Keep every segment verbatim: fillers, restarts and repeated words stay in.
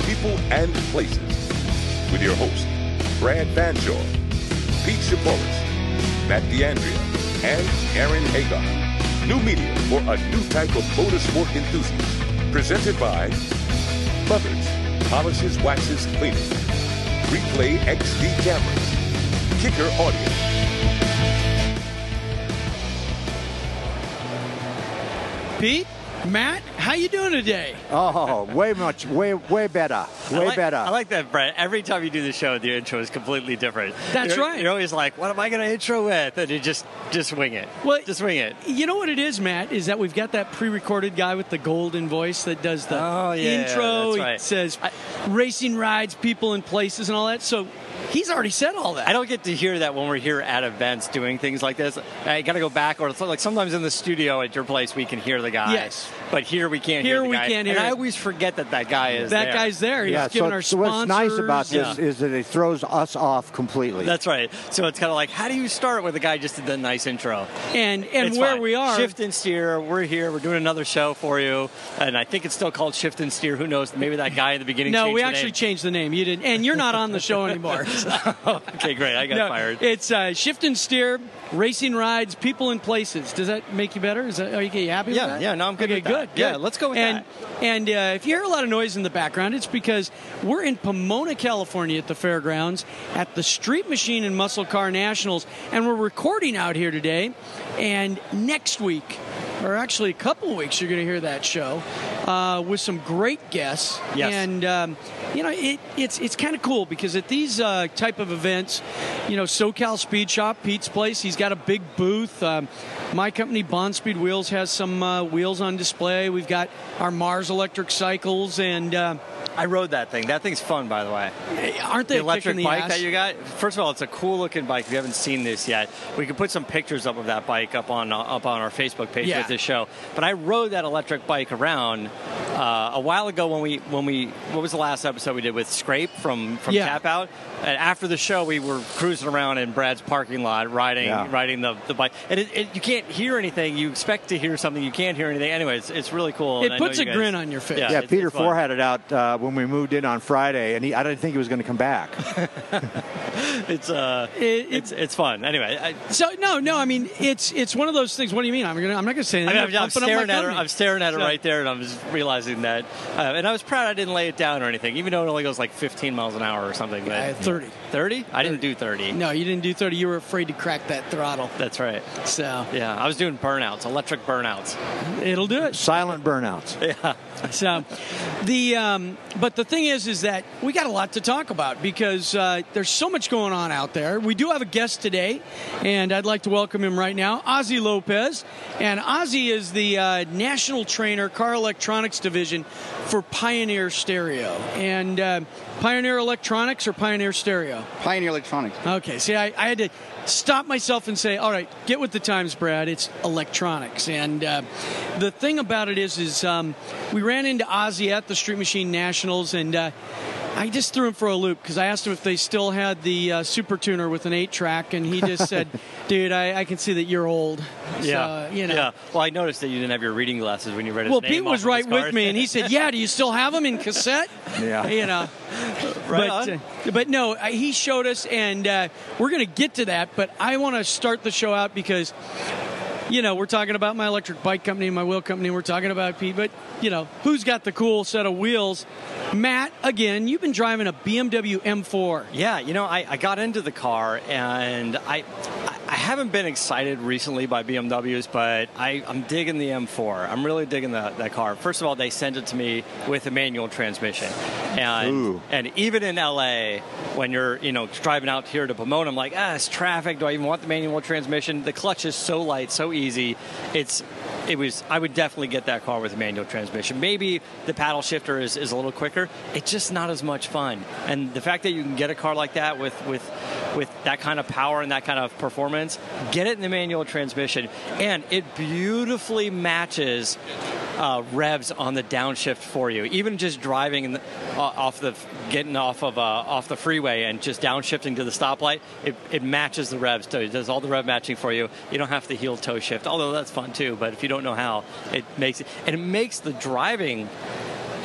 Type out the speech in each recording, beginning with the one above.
people, and places. With your hosts, Brad Fanshawe, Pete Shaporis, Matt D'Andrea, and Aaron Hagar. New media for a new type of motorsport enthusiast. Presented by Mothers, Polishes, Waxes, Cleaning. Replay X D Cameras. Kicker Audio. Pete, Matt, how you doing today? Oh, way much, way, way better, way I like, better. I like that, Brett. Every time you do the show, the intro is completely different. That's you're, right. You're always like, "What am I going to intro with?" And you just, just wing it. Well, just wing it. You know what it is, Matt? Is that we've got that pre-recorded guy with the golden voice that does the oh, yeah, intro. That's right. He says racing rides, people, and places, and all that. So he's already said all that. I don't get to hear that when we're here at events doing things like this. I got to go back, or it's like sometimes in the studio at your place we can hear the guy. Yes. But here we can't here hear the we guy. Can't hear and it. I always forget that that guy is that there. guy's there. He's yeah, giving so, our so sponsors. what's nice about this yeah. is that it throws us off completely. That's right. So it's kind of like, how do you start with a guy just did the nice intro? And and It's where fine. we are. Shift and Steer, we're here. We're doing another show for you. And I think it's still called Shift and Steer. Who knows? Maybe that guy in the beginning No, changed we the actually name. changed the name. You didn't. And you're not on the show anymore. Okay, great. I got no, fired. It's uh, Shift and Steer, racing rides, people, and places. Does that make you better? Is that, are you, are you happy Yeah, with that? yeah, no, I'm good Okay, with good, that. good. Yeah, let's go with and, that. And uh, if you hear a lot of noise in the background, it's because we're in Pomona, California at the fairgrounds at the Street Machine and Muscle Car Nationals, and we're recording out here today. And next week, or actually a couple of weeks, you're going to hear that show uh, with some great guests. Yes. And, um, you know, it, it's it's kind of cool because at these uh, type of events, you know, SoCal Speed Shop, Pete's place, he's got a big booth. Um, my company, Bond Speed Wheels, has some uh, wheels on display. We've got our Mars electric cycles, and uh, I rode that thing. That thing's fun, by the way. aren't they The electric kicking the bike ass? that you got? First of all, it's a cool-looking bike. If you haven't seen this yet, we can put some pictures up of that bike up on uh, up on our Facebook page Yeah. with this show. But I rode that electric bike around uh, a while ago when we when we what was the last episode we did with Scrape from from Yeah. Tap Out. And after the show, we were cruising around in Brad's parking lot riding Yeah. riding the, the bike, and it, it, you can't hear anything. You expect to hear something, you can't hear anything. Anyway, it's, it's really cool. It and I know puts a you guys- grin on your face. yeah, it's- Peter it's fun. Four had it out uh, when we moved in on Friday, and he, I didn't think he was going to come back. It's uh, It- it- it's it's fun. Anyway, I, So no, no. I mean, it's it's one of those things. What do you mean? I'm gonna. I'm not gonna say I anything. mean, I'm, I'm pumping up my staring at her. company. I'm staring at her So- right there, and I'm just realizing that. Uh, and I was proud I didn't lay it down or anything, even though it only goes like fifteen miles an hour or something. But Uh, thirty. thirty? I didn't do thirty. No, you didn't do thirty. You were afraid to crack that throttle. That's right. So Yeah, I was doing burnouts, electric burnouts. it'll do it. Silent burnouts. Yeah. So, the um, but the thing is, is that we got a lot to talk about because uh, there's so much going on out there. We do have a guest today, and I'd like to welcome him right now, Ozzy Lopez. And Ozzy is the uh, national trainer, car electronics division for Pioneer Stereo. And uh, Pioneer Electronics or Pioneer Stereo? Pioneer Electronics. Okay, see, I, I had to stop myself and say, all right, get with the times, Brad. It's electronics. And uh, the thing about it is, is um, we ran into Ozzy at the Street Machine Nationals, and uh, I just threw him for a loop because I asked him if they still had the uh, Super Tuner with an eight track, and he just said, dude, I, I can see that you're old. Yeah. So, you know. Yeah. Well, I noticed that you didn't have your reading glasses when you read his Well, name Pete was off of right his with card. me, and he said, yeah, do you still have them in cassette? Yeah. You know. Right but, on. uh, but no, uh, he showed us, and uh, we're going to get to that. But I want to start the show out because, you know, we're talking about my electric bike company and my wheel company. We're talking about Pete, but, you know, who's got the cool set of wheels? Matt, again, you've been driving a B M W M four. Yeah, you know, I, I got into the car, and I I haven't been excited recently by B M Ws, but I, I'm digging the M four. I'm really digging the, that car. First of all, they sent it to me with a manual transmission. And Ooh. and even in L A, when you're, you know, driving out here to Pomona, I'm like, ah, it's traffic. Do I even want the manual transmission? The clutch is so light, so easy. It's It was. I would definitely get that car with a manual transmission. Maybe the paddle shifter is, is a little quicker. It's just not as much fun. And the fact that you can get a car like that with, with with that kind of power and that kind of performance, get it in the manual transmission, and it beautifully matches uh, revs on the downshift for you. Even just driving in the, uh, off the getting off of uh, off the freeway and just downshifting to the stoplight, it, it matches the revs too. It does all the rev matching for you. You don't have to heel toe shift, although that's fun too. But if you don't know how, it makes it, and it makes the driving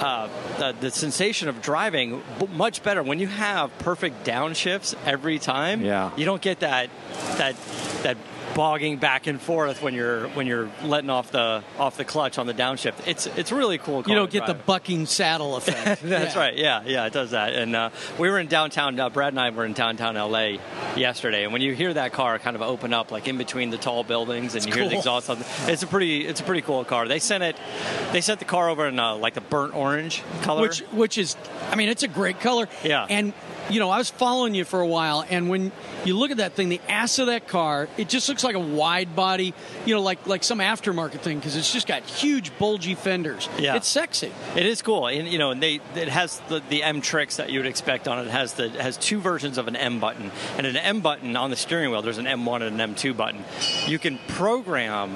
uh, the, the sensation of driving b- much better when you have perfect downshifts every time. Yeah. You don't get that that that bogging back and forth when you're when you're letting off the off the clutch on the downshift. It's it's really cool. You don't get drive. the bucking saddle effect. That's yeah. right. Yeah, yeah, it does that. And uh, we were in downtown. Uh, Brad and I were in downtown L A yesterday, and when you hear that car kind of open up, like in between the tall buildings, and it's you cool. hear the exhaust, on, it's a pretty it's a pretty cool car. They sent it. They sent the car over in uh, like the burnt orange color, which which is, I mean, it's a great color. Yeah. And you know, I was following you for a while, and when you look at that thing, the ass of that car, it just looks like a wide body, you know, like like some aftermarket thing, because it's just got huge, bulgy fenders. Yeah. It's sexy. It is cool, and you know, and they it has the, the M tricks that you would expect on it. It has the it has two versions of an M button, and an M button on the steering wheel. There's an M one and an M two button. You can program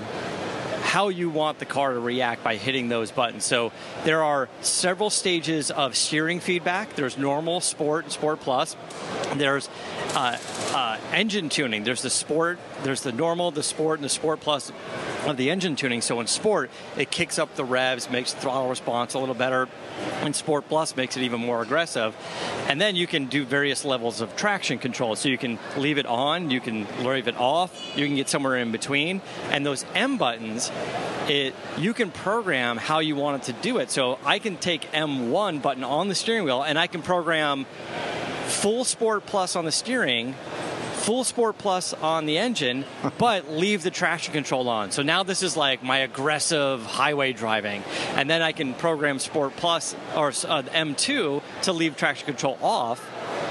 how you want the car to react by hitting those buttons. So there are several stages of steering feedback. There's normal, sport, and sport plus. There's uh, uh, engine tuning. There's the sport, there's the normal, the sport, and the sport plus of the engine tuning. So in sport, it kicks up the revs, makes the throttle response a little better. And Sport Plus makes it even more aggressive. And then you can do various levels of traction control. So you can leave it on, you can leave it off, you can get somewhere in between. And those M buttons, it you can program how you want it to do it. So I can take M one button on the steering wheel, and I can program full Sport Plus on the steering, full Sport Plus on the engine, but leave the traction control on. So now this is like my aggressive highway driving. And then I can program Sport Plus or uh, M two to leave traction control off.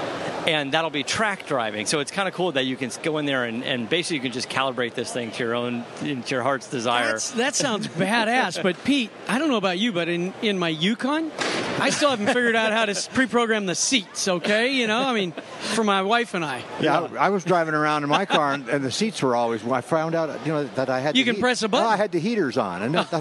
And that'll be track driving. So it's kind of cool that you can go in there and, and basically you can just calibrate this thing to your own, to your heart's desire. That's, that sounds badass. But Pete, I don't know about you, but in, in my Yukon, I still haven't figured out how to pre-program the seats, okay? You know, I mean, for my wife and I. Yeah, I, I was driving around in my car, and, and the seats were always, well, I found out, you know, that I had You the can heat, press a button. Oh, I had the heaters on. And that,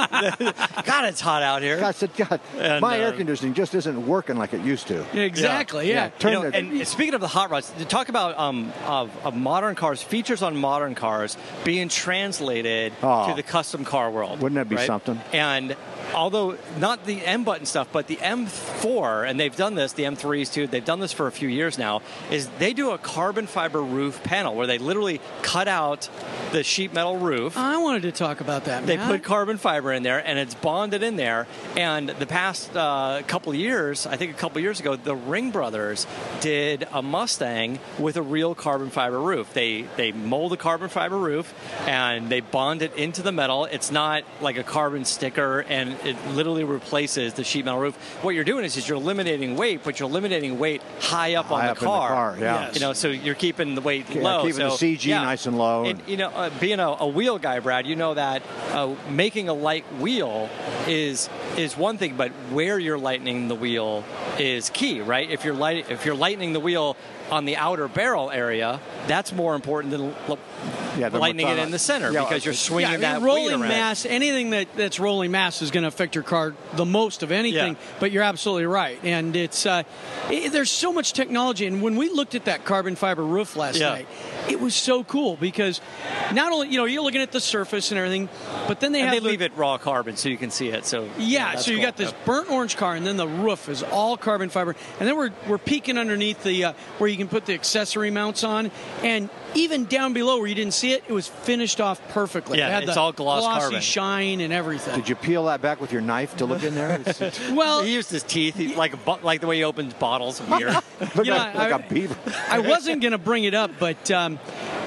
God, it's hot out here. I said, God, And, my uh, air conditioning just isn't working like it used to. Exactly, yeah. Yeah, turn You know, the- and speaking of the hot rods, to talk about um, of, of modern cars, features on modern cars being translated Oh. to the custom car world. Wouldn't that be right? something? And although not the M button stuff, but the M four, and they've done this, the M threes too, they've done this for a few years now, is they do a carbon fiber roof panel where they literally cut out the sheet metal roof. I wanted to talk about that, They Matt. put carbon fiber in there, and it's bonded in there. And the past uh, couple of years, I think a couple of years ago, the Ring brothers did a Mustang with a real carbon fiber roof. They they mold a carbon fiber roof, and they bond it into the metal. It's not like a carbon sticker, and it literally replaces the sheet metal roof. What you're doing is, is you're eliminating weight, but you're eliminating weight high up High on the up in the car. car, yeah. Yes. You know, so you're keeping the weight Yeah, low. keeping so, the C G yeah. nice and low. And, you know, uh, being a, a wheel guy, Brad, you know that uh, making a light wheel is is one thing, but where you're lightening the wheel is key, right? If you're light, if you're lightening the wheel on the outer barrel area, that's more important than l- Yeah, then lightening what's it on in a- the center yeah, because you're it's- swinging yeah, I mean, that weight rolling around. mass, anything that, that's rolling mass is going to affect your car the most of anything. Yeah. But you're absolutely right, and it's uh, it, there's so much technology. And when we looked at that carbon fiber roof last Yeah. night, it was so cool because not only you know you're looking at the surface and everything, but then they And have they the, leave it raw carbon so you can see it. So Yeah, that's so you cool. got this Yep. burnt orange car, and then the roof is all carbon fiber, and then we're we're peeking underneath the uh, where you can put the accessory mounts on, and even down below where you didn't see it, it was finished off perfectly. Yeah, it had it's the all gloss glossy carbon. shine and everything. Did you peel that back with your knife to look in there? It's, it's Well, He used his teeth he, like a, bu- like the way he opens bottles of beer. look You know, like, like I- a beaver. I wasn't going to bring it up, but um,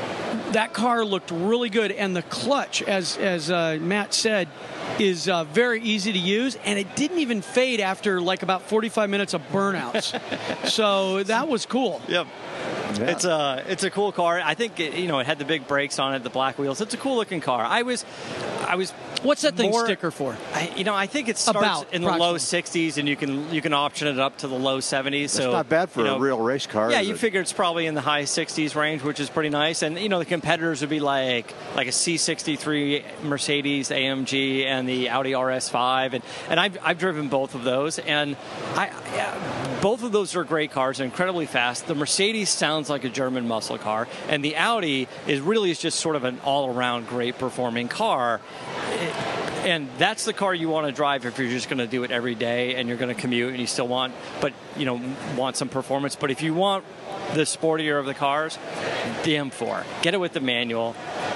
that car looked really good, and the clutch, as as uh, Matt said, is uh, very easy to use, and it didn't even fade after like about forty-five minutes of burnouts. So that was cool. Yep. Yeah. It's a it's a cool car. I think it, you know it had the big brakes on it, the black wheels. It's a cool looking car. I was I was What's that thing more- sticker for? I, you know I think it starts About, in the low approximately. sixties, and you can you can option it up to the low seventies. That's So not bad for you know, a real race car. Yeah, is you it? figure it's probably in the high sixties range, which is pretty nice. And you know the competitors would be like like a C sixty-three Mercedes A M G and the Audi R S five, and and I've I've driven both of those, and I yeah, both of those are great cars, incredibly fast. The Mercedes sounds like a German muscle car, and the Audi is really is just sort of an all-around great performing car. It, and that's the car you want to drive if you're just going to do it every day and you're going to commute and you still want, but you know, want some performance. But if you want the sportier of the cars, the M four, get it with the manual.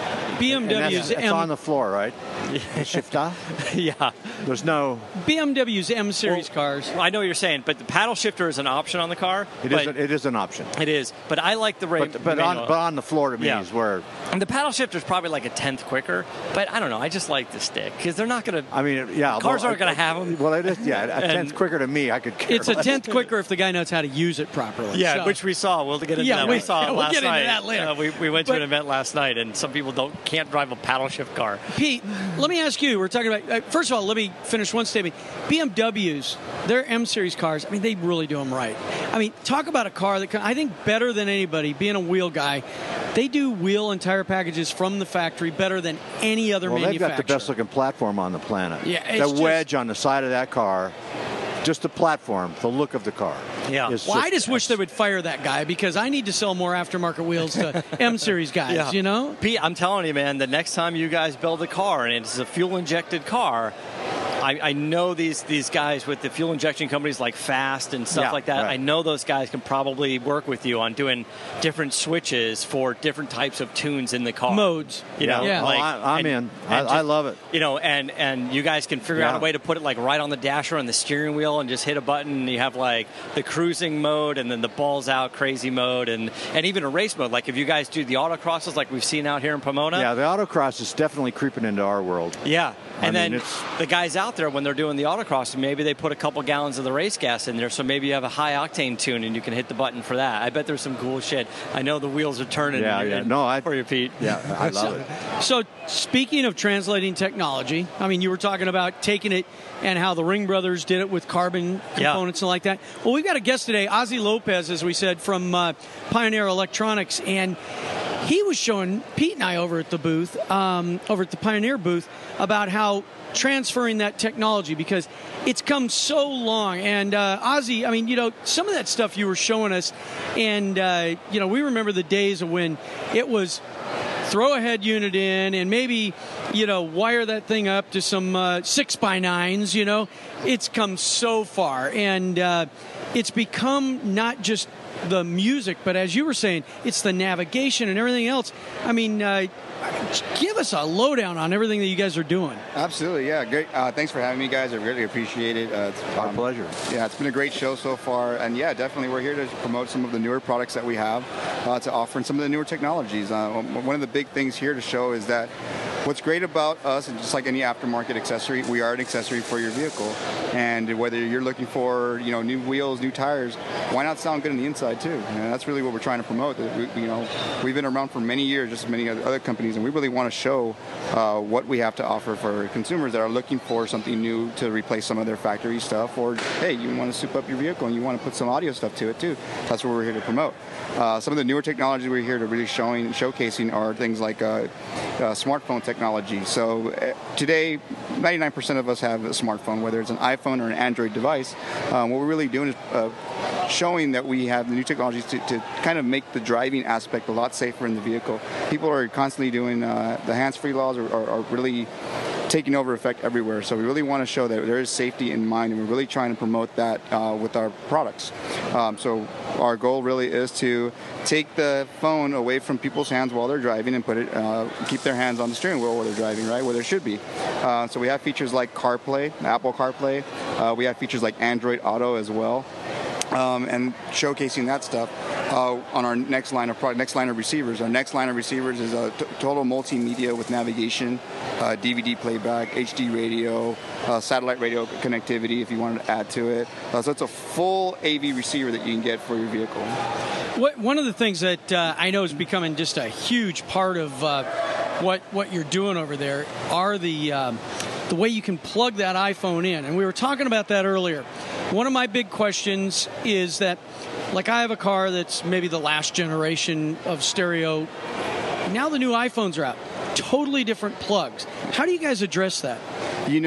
B M W's It's M- on the floor, right? Shifter. Yeah. There's no. B M W's M Series well, cars. I know what you're saying, but the paddle shifter is an option on the car. It is. A, it is an option. It is, but I like the Ray. But, but on but on the floor to me yeah. is where. And the paddle shifter is probably like a tenth quicker, but I don't know. I just like the stick because they're not going to. I mean, yeah, cars well, aren't going to have them. Well, it is. Yeah, a tenth quicker to me, I could. Care It's a less. tenth quicker if the guy knows how to use it properly. Yeah, so. which we saw. We'll get into Yeah, that. we- We saw yeah, it we'll last get into night. that later. Uh, we we went to But- an event last night, and some people don't can't drive a paddle shift car. Pete, let me ask you. We're talking about. Uh, first of all, let me finish one statement. B M Ws, their M Series cars. I mean, they really do them right. I mean, talk about a car that can, I think better than anybody. Being a wheel guy, they do wheel and tire packages from the factory better than any other Well, they've manufacturer. got the best looking platform on the planet. Yeah, the it's just- wedge on the side of that car, just the platform, the look of the car. Yeah. is Well, I just wish they would fire that guy because I need to sell more aftermarket wheels to M Series guys. Yeah. You know. Pete, I'm telling you, man, the next time you guys build a car and it's a fuel injected car, I, I know these these guys with the fuel injection companies like Fast and stuff Yeah, like that. right. I know those guys can probably work with you on doing different switches for different types of tunes in the car. Modes. You know, Yeah. Oh, like, I, I'm and- in. I, and I just- love it. You know, and and you guys can figure out Yeah. a way to put it like right on the dasher and the steering wheel and just hit a button and you have like the cruising mode and then the balls out crazy mode and and even a race mode. Like if you guys do the autocrosses like we've seen out here in Pomona. Yeah, the autocross is definitely creeping into our world. Yeah. I And mean, then it's- the guys out there, when they're doing the autocross, maybe they put a couple gallons of the race gas in there, so maybe you have a high octane tune and you can hit the button for that. I bet there's some cool shit. I know the wheels are turning Yeah, in, yeah. in- No, I- for you, Pete. Yeah, I love it. So, speaking of translating technology, I mean, you were talking about taking it and how the Ring brothers did it with carbon Yeah. components and like that. Well, we've got a guest today, Ozzy Lopez, as we said, from uh, Pioneer Electronics, and he was showing Pete and I over at the booth, um, over at the Pioneer booth, about how transferring that technology, because it's come so long. And uh, Ozzy, I mean, you know, some of that stuff you were showing us, and uh, you know, we remember the days of when it was throw a head unit in and maybe, you know, wire that thing up to some uh, six by nines. You know, it's come so far, and uh, it's become not just the music, but as you were saying, it's the navigation and everything else. I mean, uh, give us a lowdown on everything that you guys are doing. Absolutely, yeah, great. Uh, thanks for having me, guys. I really appreciate it. Uh, it's Our pleasure. Yeah, it's been a great show so far, and yeah, definitely we're here to promote some of the newer products that we have, uh, to offer and some of the newer technologies. Uh, one of the big things here to show is that what's great about us, and just like any aftermarket accessory, we are an accessory for your vehicle. And whether you're looking for, you know, new wheels, new tires, why not sound good on the inside too? And that's really what we're trying to promote. That we, you know, we've been around for many years, just as many other companies, and we really want to show uh, what we have to offer for consumers that are looking for something new to replace some of their factory stuff, or hey, you want to soup up your vehicle and you want to put some audio stuff to it too. That's what we're here to promote. Uh, some of the newer technologies we're here to really showing, showcasing are things like uh, uh, smartphone technology. So uh, today, ninety-nine percent of us have a smartphone, whether it's an iPhone or an Android device. Um, what we're really doing is uh, showing that we have the new technologies to, to kind of make the driving aspect a lot safer in the vehicle. People are constantly doing uh, the hands-free laws are, are, are really taking over effect everywhere. So we really want to show that there is safety in mind, and we're really trying to promote that uh, with our products. Um, so our goal really is to take the phone away from people's hands while they're driving and put it, uh, keep their hands on the steering wheel while they're driving, right, where there should be. Uh, so we have features like CarPlay, Apple CarPlay. Uh, we have features like Android Auto as well. Um, and showcasing that stuff uh, on our next line of product, next line of receivers. Our next line of receivers is a t- total multimedia with navigation, uh, D V D playback, H D radio, uh, satellite radio connectivity if you wanted to add to it. Uh, so it's a full A V receiver that you can get for your vehicle. What, one of the things that uh, I know is becoming just a huge part of uh, what what you're doing over there are the um, the way you can plug that iPhone in, and we were talking about that earlier. One of my big questions is that, like, I have a car that's maybe the last generation of stereo. Now the new iPhones are out. Totally different plugs. How do you guys address that? You know,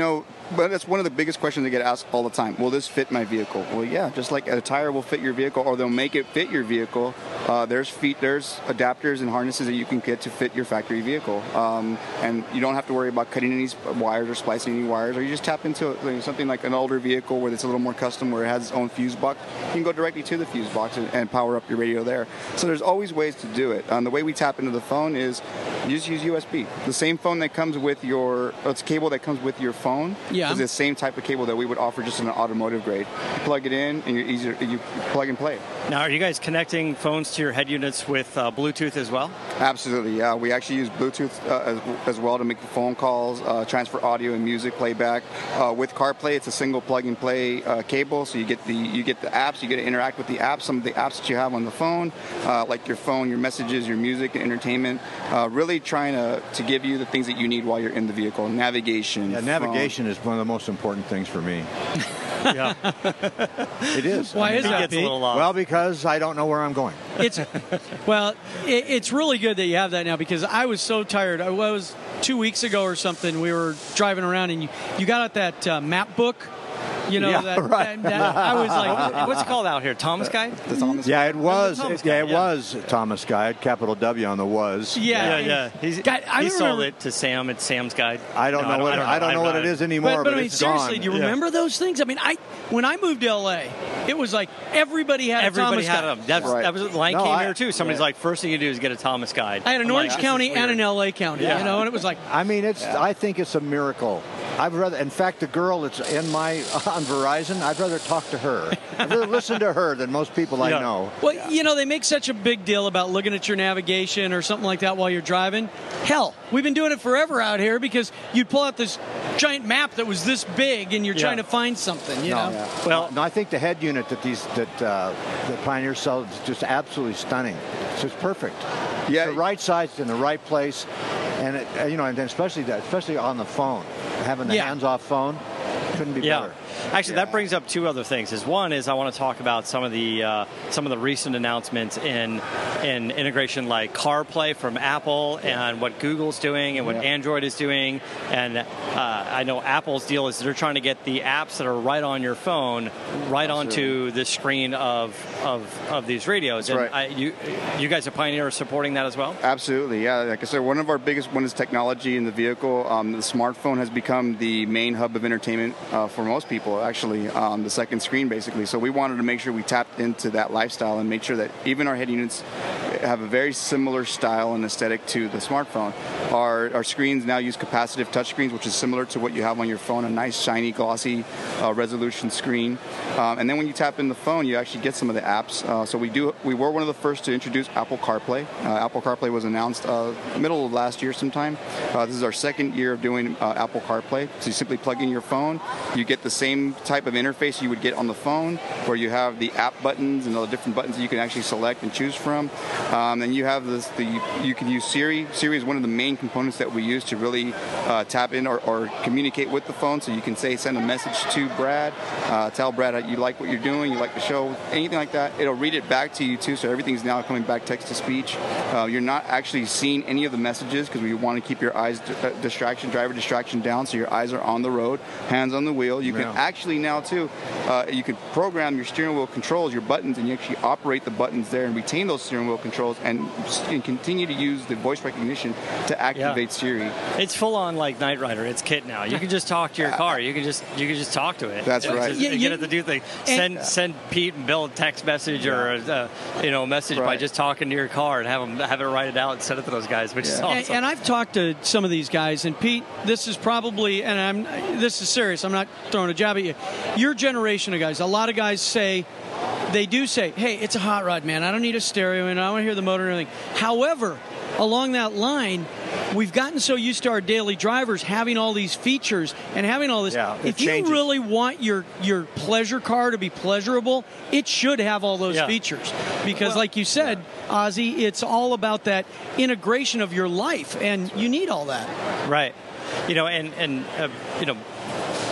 but that's one of the biggest questions I get asked all the time. Will this fit my vehicle? Well, yeah, just like a tire will fit your vehicle, or they'll make it fit your vehicle. Uh, there's feet, there's adapters and harnesses that you can get to fit your factory vehicle, um, and you don't have to worry about cutting any wires or splicing any wires. Or you just tap into like, something like an older vehicle where it's a little more custom, where it has its own fuse box. You can go directly to the fuse box and, and power up your radio there. So there's always ways to do it. Um, the way we tap into the phone is you just use U S B. The same phone that comes with your, it's cable that comes with your phone yeah. is the same type of cable that we would offer just in an automotive grade. You plug it in and you're easier, you plug and play. Now, are you guys connecting phones to your head units with uh, Bluetooth as well? Absolutely, yeah. We actually use Bluetooth uh, as, as well to make the phone calls, uh, transfer audio and music playback. Uh, with CarPlay, it's a single plug and play uh, cable, so you get the you get the apps, you get to interact with the apps, some of the apps that you have on the phone, uh, like your phone, your messages, your music, and entertainment. Uh, really trying to, to give you the things that you need while you're in the vehicle. Navigation. Yeah, navigation is one of the most important things for me. Yeah, it is. Why I mean, is that, gets a Pete? little lost. Well, because I don't know where I'm going. It's well, it, it's really good that you have that now, because I was so tired. I was two weeks ago or something. We were driving around and you, you got out that uh, map book. You know, Yeah, that, right. that, that I was like, What's it called out here? Thomas Guide? The Thomas Yeah, it was. Thomas yeah, Guide, it yeah. was Thomas Guide, capital W on the was. yeah, Yeah, yeah. He's, God, I he remember- sold it to Sam at Sam's Guide. I don't No, know what I don't, know what it is anymore, But, but, but I mean, it's seriously, gone. do you remember those things? I mean, I when I moved to L A, it was like everybody had Everybody a Thomas had Guide. them. That's, Right. That was the line No, came I- here too. Somebody's right. like, first thing you do is get a Thomas Guide. I had an I'm Orange like, County this is and an weird. L A County, Yeah. you know, and it was like, I mean, it's. I think it's a miracle. I'd rather, in fact, the girl that's in my on Verizon, I'd rather talk to her. I'd rather listen to her than most people I Yeah. know. well, you know, they make such a big deal about looking at your navigation or something like that while you're driving. Hell, we've been doing it forever out here, because you'd pull out this giant map that was this big and you're Yeah. trying to find something, you No, know. Well- no, I think the head unit that these that uh, that Pioneer sells is just absolutely stunning. It's just perfect. Yeah. It's the right size, it's in the right place, and it, uh, you know, and then especially that, especially on the phone, having the Yeah. hands-off phone, couldn't be Yeah. better. Actually, that brings up two other things. Is one is I want to talk about some of the uh, some of the recent announcements in in integration like CarPlay from Apple and what Google's doing and what Yeah. Android is doing. And uh, I know Apple's deal is they're trying to get the apps that are right on your phone right onto the screen of of, of these radios. That's and right. I, you you guys at Pioneer are supporting that as well? Absolutely, yeah. Like I said, one of our biggest one is technology in the vehicle. Um, the smartphone has become the main hub of entertainment uh, for most people, actually, um, the second screen, basically. So we wanted to make sure we tapped into that lifestyle and make sure that even our head units have a very similar style and aesthetic to the smartphone. Our, our screens now use capacitive touchscreens, which is similar to what you have on your phone, a nice, shiny, glossy uh, resolution screen. Um, and then when you tap in the phone, you actually get some of the apps. Uh, so we do. We were one of the first to introduce Apple CarPlay. Uh, Apple CarPlay was announced uh, middle of last year sometime. Uh, this is our second year of doing uh, Apple CarPlay. So you simply plug in your phone. You get the same type of interface you would get on the phone, where you have the app buttons and all the different buttons that you can actually select and choose from. Um, and you have this. The you can use Siri. Siri is one of the main components that we use to really uh, tap in or, or communicate with the phone. So you can say, send a message to Brad, uh, tell Brad you like what you're doing, you like the show, anything like that. It'll read it back to you too. So everything's now coming back text to speech. Uh, you're not actually seeing any of the messages because we want to keep your eyes uh, distraction, driver distraction down. So your eyes are on the road, hands on the wheel. You Yeah. can actually now too, uh, you can program your steering wheel controls, your buttons, and you actually operate the buttons there and retain those steering wheel controls and, and continue to use the voice recognition to activate Siri. It's full on like Knight Rider. It's Kit now. You can just talk to your car. You can just you can just talk to it. That's It's right. just- Yeah, you you- get it to do things. Send send Pete and Bill a text message or a, uh, you know a message by Right. just talking to your car and have them have it write it out and send it to those guys, which is Yeah. awesome. And, and I've talked to some of these guys, and Pete, this is probably, and I'm, this is serious. I'm not throwing a jab at you. Your generation of guys, a lot of guys say, they do say, "Hey, it's a hot rod, man. I don't need a stereo, and I want to hear the motor and everything." However, along that line, we've gotten so used to our daily drivers having all these features and having all this. Yeah, it if you changes. really want your your pleasure car to be pleasurable, it should have all those Yeah. features. Because, like you said, Ozzy, it's all about that integration of your life, and you need all that. Right. You know, and and uh, you know,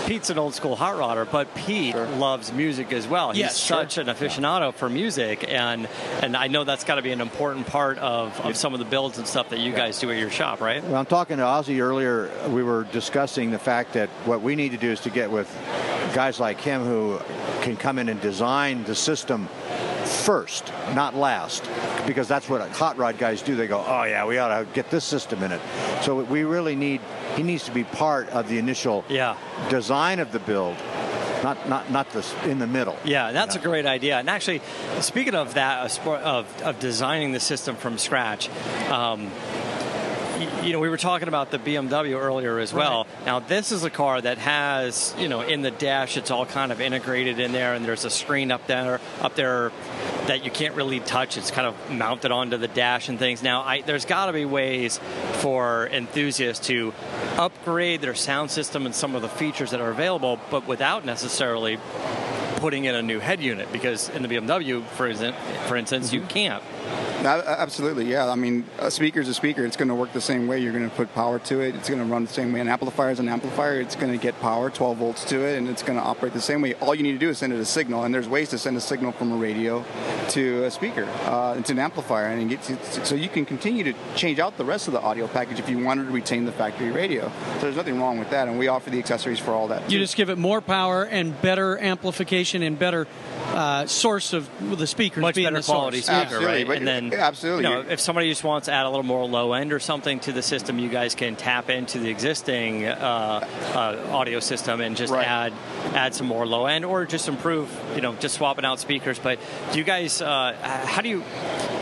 Pete's an old school hot rodder, but Pete Sure. loves music as well. He's Yes, sure. such an aficionado for music, and and I know that's got to be an important part of, of some of the builds and stuff that you guys do at your shop, right? Well, I'm talking to Ozzy earlier. We were discussing the fact that what we need to do is to get with guys like him who can come in and design the system first, not last, because that's what hot rod guys do. They go, oh yeah, we ought to get this system in it. So we really need, he needs to be part of the initial Yeah. design of the build, not not not the in the middle. Yeah, that's Yeah. a great idea. And actually, speaking of that, of, sport- of, of designing the system from scratch, um, y- you know, we were talking about the B M W earlier as well. Now, this is a car that has, you know, in the dash, it's all kind of integrated in there, and there's a screen up there, up there that you can't really touch. It's kind of mounted onto the dash and things. Now, I, there's got to be ways for enthusiasts to upgrade their sound system and some of the features that are available, but without necessarily putting in a new head unit, because in the B M W, for, example, for instance, you can't. A- Absolutely, yeah. I mean, a speaker's a speaker. It's going to work the same way. You're going to put power to it. It's going to run the same way. An amplifier is an amplifier. It's going to get power, twelve volts to it, and it's going to operate the same way. All you need to do is send it a signal, and there's ways to send a signal from a radio to a speaker. Uh, it's an amplifier, and it gets, so you can continue to change out the rest of the audio package if you wanted to retain the factory radio. So there's nothing wrong with that, and we offer the accessories for all that. You too. just give it more power and better amplification and better uh, source of the speakers Much being better the source. quality speaker, Absolutely, right? but- And then, absolutely. you know, if somebody just wants to add a little more low end or something to the system, you guys can tap into the existing uh, uh, audio system and just Right. add add some more low end, or just improve, you know, just swapping out speakers. But do you guys, uh, how do you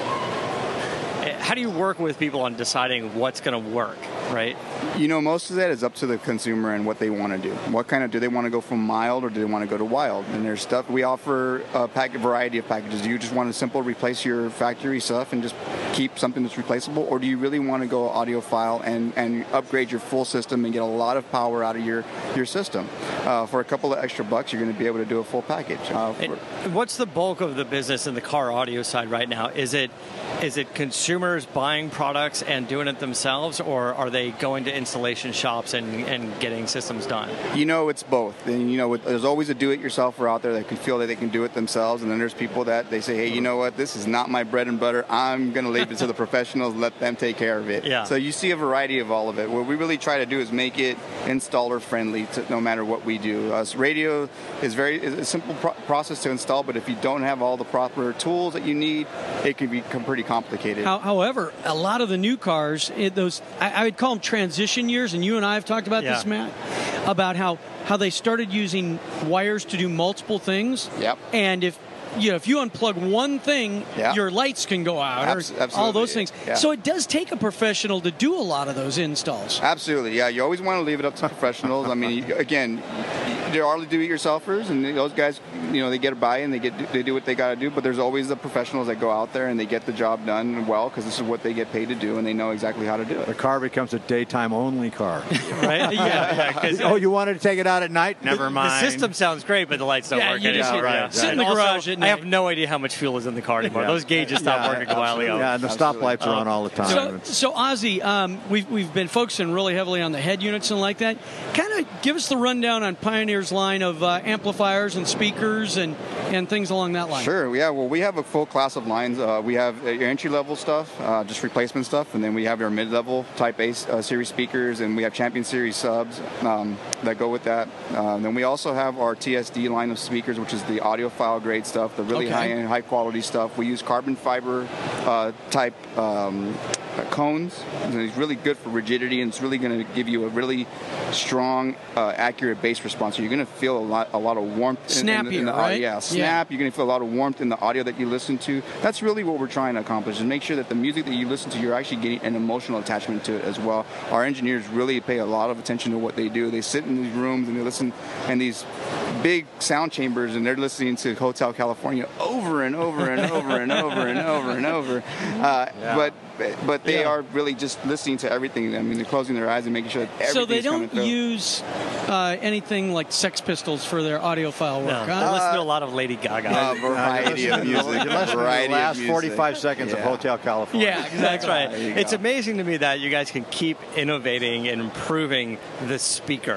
how do you work with people on deciding what's going to work, right? You know, most of that is up to the consumer and what they want to do. What kind of, do they want to go from mild or do they want to go to wild? And there's stuff, we offer a pack, variety of packages. Do you just want to simply replace your factory stuff and just keep something that's replaceable? Or do you really want to go audiophile and, and upgrade your full system and get a lot of power out of your, your system? Uh, for a couple of extra bucks, you're going to be able to do a full package. Uh, for, And what's the bulk of the business in the car audio side right now? Is it is it consumers buying products and doing it themselves, or are they going to installation shops and, and getting systems done? You know, it's both. And, you know, there's always a do-it-yourselfer out there that can feel that they can do it themselves. And then there's people that they say, hey, you know what? This is not my bread and butter. I'm going to leave it to the professionals, let them take care of it. Yeah. So you see a variety of all of it. What we really try to do is make it installer-friendly to, no matter what we do. Uh, radio is very is a simple pro- process to install, but if you don't have all the proper tools that you need, it can become pretty complicated. How, however, a lot of the new cars, it, those I, I would call them transition years, and you and I have talked about Yeah. this, Matt, about how, how they started using wires to do multiple things. Yep. And if you know, if you unplug one thing, Yeah. your lights can go out, Abs- or all absolutely. those things. Yeah. So it does take a professional to do a lot of those installs. Absolutely, yeah. You always want to leave it up to professionals. I mean, you- again, there are the do-it-yourselfers, and those guys, you know, they get by and they get they do what they got to do. But there's always the professionals that go out there and they get the job done well because this is what they get paid to do, and they know exactly how to do The it. car becomes a daytime-only car. Right? yeah, yeah. 'cause Oh, you wanted to take it out at night? Never the mind. system sounds great, but the lights don't Yeah, work you anymore. just- right, Yeah. right. Sit in And the also, garage at I have night. no idea how much fuel is in the car anymore. Yeah. Those gauges stopped Yeah, working a while ago. Yeah, and the Absolutely. stoplights are on all the time. So, It's- so Ozzy, um, we've, we've been focusing really heavily on the head units and like that. Kind of give us the rundown on Pioneer's line of uh, amplifiers and speakers and, and things along that line. Sure, yeah. Well, we have a full class of lines. Uh, we have your entry-level stuff, uh, just replacement stuff, and then we have our mid-level Type A uh, series speakers, and we have Champion series subs um, that go with that. Uh, and then we also have our T S D line of speakers, which is the audiophile grade stuff, the really Okay. high-end, high-quality stuff. We use carbon fiber uh, type um, uh, cones. And it's really good for rigidity, and it's really going to give you a really strong, uh, accurate bass response. So you're going to feel a lot, a lot of warmth. in- in, the- in the Snappier, audio. right? Yeah, snap. You're going to feel a lot of warmth in the audio that you listen to. That's really what we're trying to accomplish, is make sure that the music that you listen to, you're actually getting an emotional attachment to it as well. Our engineers really pay a lot of attention to what they do. They sit in these rooms and they listen in these big sound chambers, and they're listening to Hotel California over and over and over and over and over and over. Uh, But but they Yeah. are really just listening to everything. I mean, they're closing their eyes and making sure that everything's So they coming don't through. use uh, anything like Sex Pistols for their audiophile No, work, I huh? listen to a lot of Lady Gaga. A variety of music. You listen to the variety of last music. forty-five seconds of Yeah. Hotel California. Yeah, That's exactly. right. There you It's go. amazing to me that you guys can keep innovating and improving the speaker.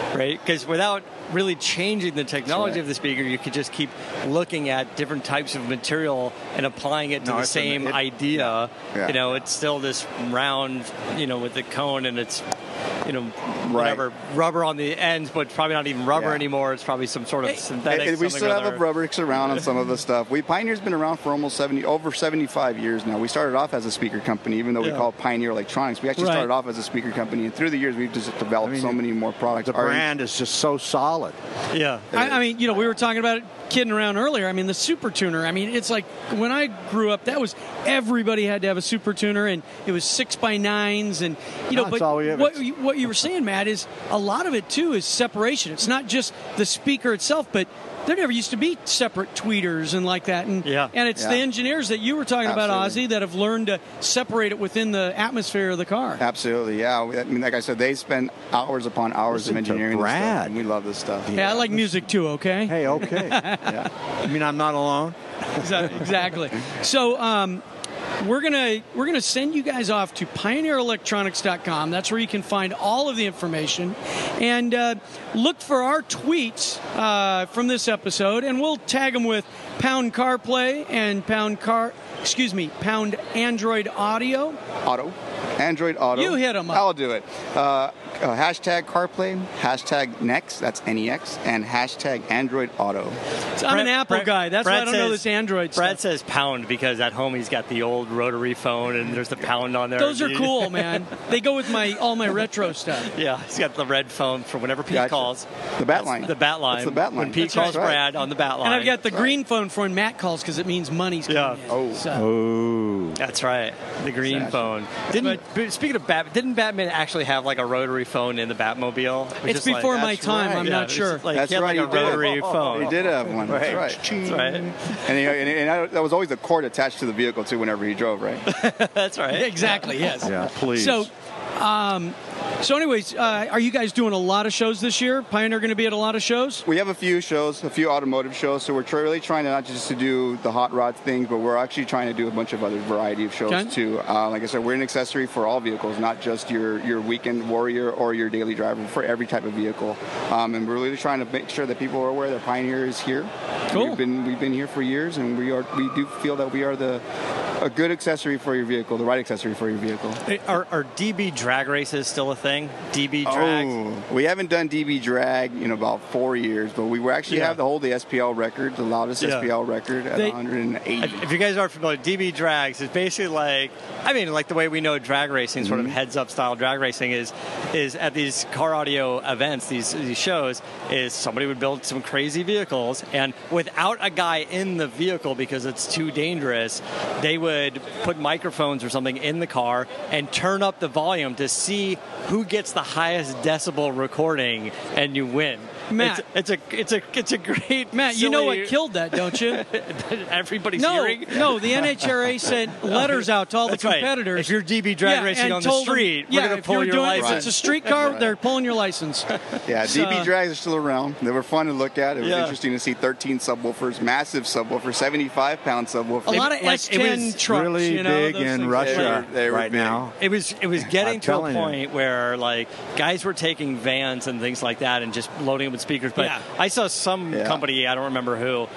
right? Because without really changing the technology right. of the speaker, you could just keep looking at different types of material and applying it to No, the it's same an- it- idea. Yeah. You know, it's still this round, you know, with the cone, and it's, you know, whatever, rubber on the ends, but probably not even rubber Yeah. anymore. It's probably some sort of Hey, synthetic. It- it- we something still or have a other. rubbers around on some of the stuff. We Pioneer's been around for almost seventy, over seventy-five years now. We started off as a speaker company, even though we Yeah. call it Pioneer Electronics. We actually Right. started off as a speaker company, and through the years, we've just developed I mean, so many more products. The Our- brand is just so solid. Yeah. I, I mean, you know, we were talking about it, kidding around earlier. I mean, the Super Tuner. I mean, it's like when I grew up, that was everybody had to have a Super Tuner, and it was six by nines, and you know. That's but all we have. what you, what you were saying, Matt, is a lot of it too is separation. It's not just the speaker itself, but there never used to be separate tweeters and like that. And Yeah. and it's Yeah. the engineers that you were talking about, Absolutely. Ozzy, that have learned to separate it within the atmosphere of the car. Absolutely, yeah. We- I mean, like I said, they spend hours upon hours Listen of to engineering this stuff, Brad. and we love this stuff. Hey, I like music too. Okay. Hey, okay. Yeah. I mean, I'm not alone. Exactly. exactly. So um, we're gonna we're gonna send you guys off to pioneer electronics dot com. That's where you can find all of the information, and uh, look for our tweets uh, from this episode, and we'll tag them with Pound CarPlay and Pound Car. Excuse me, Pound Android Audio. Auto, Android Auto. You hit 'em up. I'll do it. Uh, uh, hashtag CarPlay, hashtag Next, that's N E X, and hashtag Android Auto. So I'm an Brett- Apple Brett- guy. That's Brett why I don't know says- this Android Brad stuff. says pound because at home he's got the old rotary phone and there's the pound on there. Those are cool, man. They go with my all my retro stuff. Yeah, he's got the red phone for whenever Pete Gotcha. calls. The bat line. The bat line. That's the bat line. When Pete That's calls right. Brad on the bat line. And I've got the Right. green phone for when Matt calls because it means money's Yeah. coming in. Oh. So- Oh. That's right, the green Exactly. phone. Didn't but speaking of Bat, didn't Batman actually have like a rotary phone in the Batmobile? It was It's just like- before my that's time. right. I'm Yeah, not it was sure. just Like, That's he had right, like a he did. rotary phone. He did have one. That's right. That's right. And, he, and, and I- that was always a cord attached to the vehicle too. Whenever he drove, right? That's right. Exactly. Yes. Yeah, please. So, um, so anyways, uh, are you guys doing a lot of shows this year? Pioneer going to be at a lot of shows? We have a few shows, a few automotive shows. So we're tr- really trying to not just to do the hot rod things, but we're actually trying to do a bunch of other variety of shows Okay. too. Uh, like I said, we're an accessory for all vehicles, not just your your weekend warrior or your daily driver. For every type of vehicle, um, and we're really trying to make sure that people are aware that Pioneer is here. Cool. We've been we've been here for years, and we are we do feel that we are the a good accessory for your vehicle, the right accessory for your vehicle. Hey, Are, are D B drag races still a thing? D B drags? Oh, we haven't done D B drag in about four years, but we were actually Yeah. have to hold the S P L record, the loudest Yeah. S P L record at They- one hundred eighty. If if you guys aren't familiar, D B drags is basically like, I mean, like the way we know drag racing, sort Mm-hmm. of heads-up style drag racing is, is at these car audio events, these, these shows, is somebody would build some crazy vehicles, and without a guy in the vehicle because it's too dangerous, they would put microphones or something in the car and turn up the volume to see who gets the highest decibel recording, and you win. Matt. it's, it's a it's a it's a great Matt, you know silly- what killed that, don't you? everybody's No, hearing. no. The N H R A sent letters out to all the That's right. competitors. If you're D B drag Yeah, racing and on the told them- street, yeah, we're going if to pull you're your doing, license. If it's a street car, they're pulling your license. Yeah, So- D B drags are still around. They were fun to look at. It was Yeah. interesting to see thirteen subwoofers, massive subwoofers, seventy-five pound subwoofers. A lot of like, S it ten was trucks, really you know, big those in things. Russia They were- they were right big. now. It was it was getting I'm to a telling you. point where like guys were taking vans and things like that and just loading them with speakers. But Yeah. I saw some Yeah. company, I don't remember who,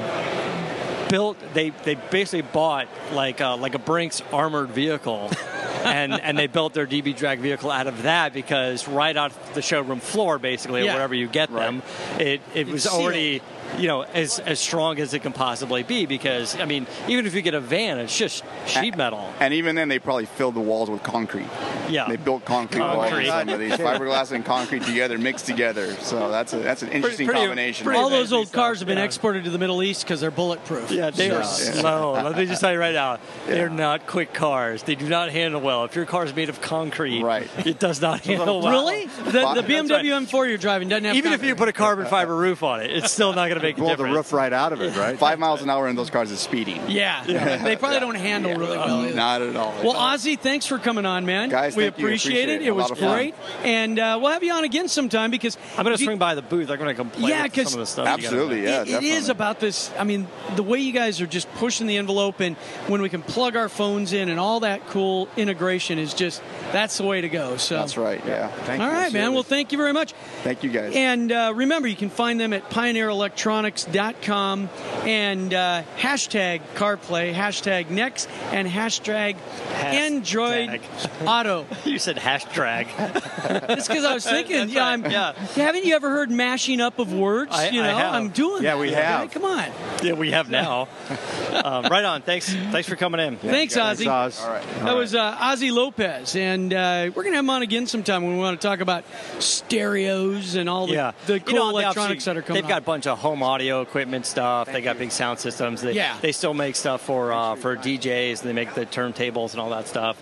built they they basically bought like uh, like a Brinks armored vehicle. and and they built their D B drag vehicle out of that because right off the showroom floor, basically, Yeah. or wherever you get them, it it was sealed. already, you know, as as strong as it can possibly be. Because I mean, even if you get a van, it's just sheet metal. And even then, they probably filled the walls with concrete. Yeah. They built concrete, walls Concrete. with some of these fiberglass and concrete together, mixed together. So that's a that's an interesting pretty- combination. pretty All those amazing old cars have been stuff, yeah. exported to the Middle East because they're bulletproof. Yeah, they are So- slow. Let me just tell you right now, they're Yeah. not quick cars. They do not handle well. If your car is made of concrete, Right. it does not handle well. Really? The, the That's B M W M four you're driving doesn't have Even if concrete. you put a carbon fiber roof on it, it's still not going to make a blow the difference. roof right out of it, right? Five miles an hour in those cars is speeding. Yeah, they probably don't handle really well. Either. Not at all. Well, Ozzy, thanks for coming on, man. Guys, we thank you. appreciate, Appreciate it. it. It A was lot of fun. great, and uh, we'll have you on again sometime because I'm going if to you- swing by the booth. I'm going to complain Yeah, with 'cause- some of the stuff. you got Absolutely, over yeah. It- it definitely. is about this. I mean, the way you guys are just pushing the envelope, and when we can plug our phones in and all that cool integration is just that's the way to go. So That's right. Yeah. Thank all you. right, man. Well, thank you very much. Thank you, guys. And uh, remember, you can find them at pioneer electronics dot com and uh, hashtag CarPlay, hashtag Next, and hashtag Android Auto. You said hash drag. It's because I was thinking, That's yeah, right, I'm, yeah. haven't you ever heard mashing up of words? I- you I know, have. I'm doing Yeah, that. we Okay, have. Come on. Yeah, we have now. um, right on. Thanks. Thanks for coming in. Thanks, Thanks, Ozzy. Oz. All right. That was uh, Ozzy Lopez, and uh, we're going to have him on again sometime when we want to talk about stereos and all the, Yeah, the cool You know, they electronics obviously- that are coming They've got out. a bunch of home audio equipment stuff. They got big sound systems. They, Yeah. They still make stuff for uh, for D Js, and they make the turntables and all that stuff.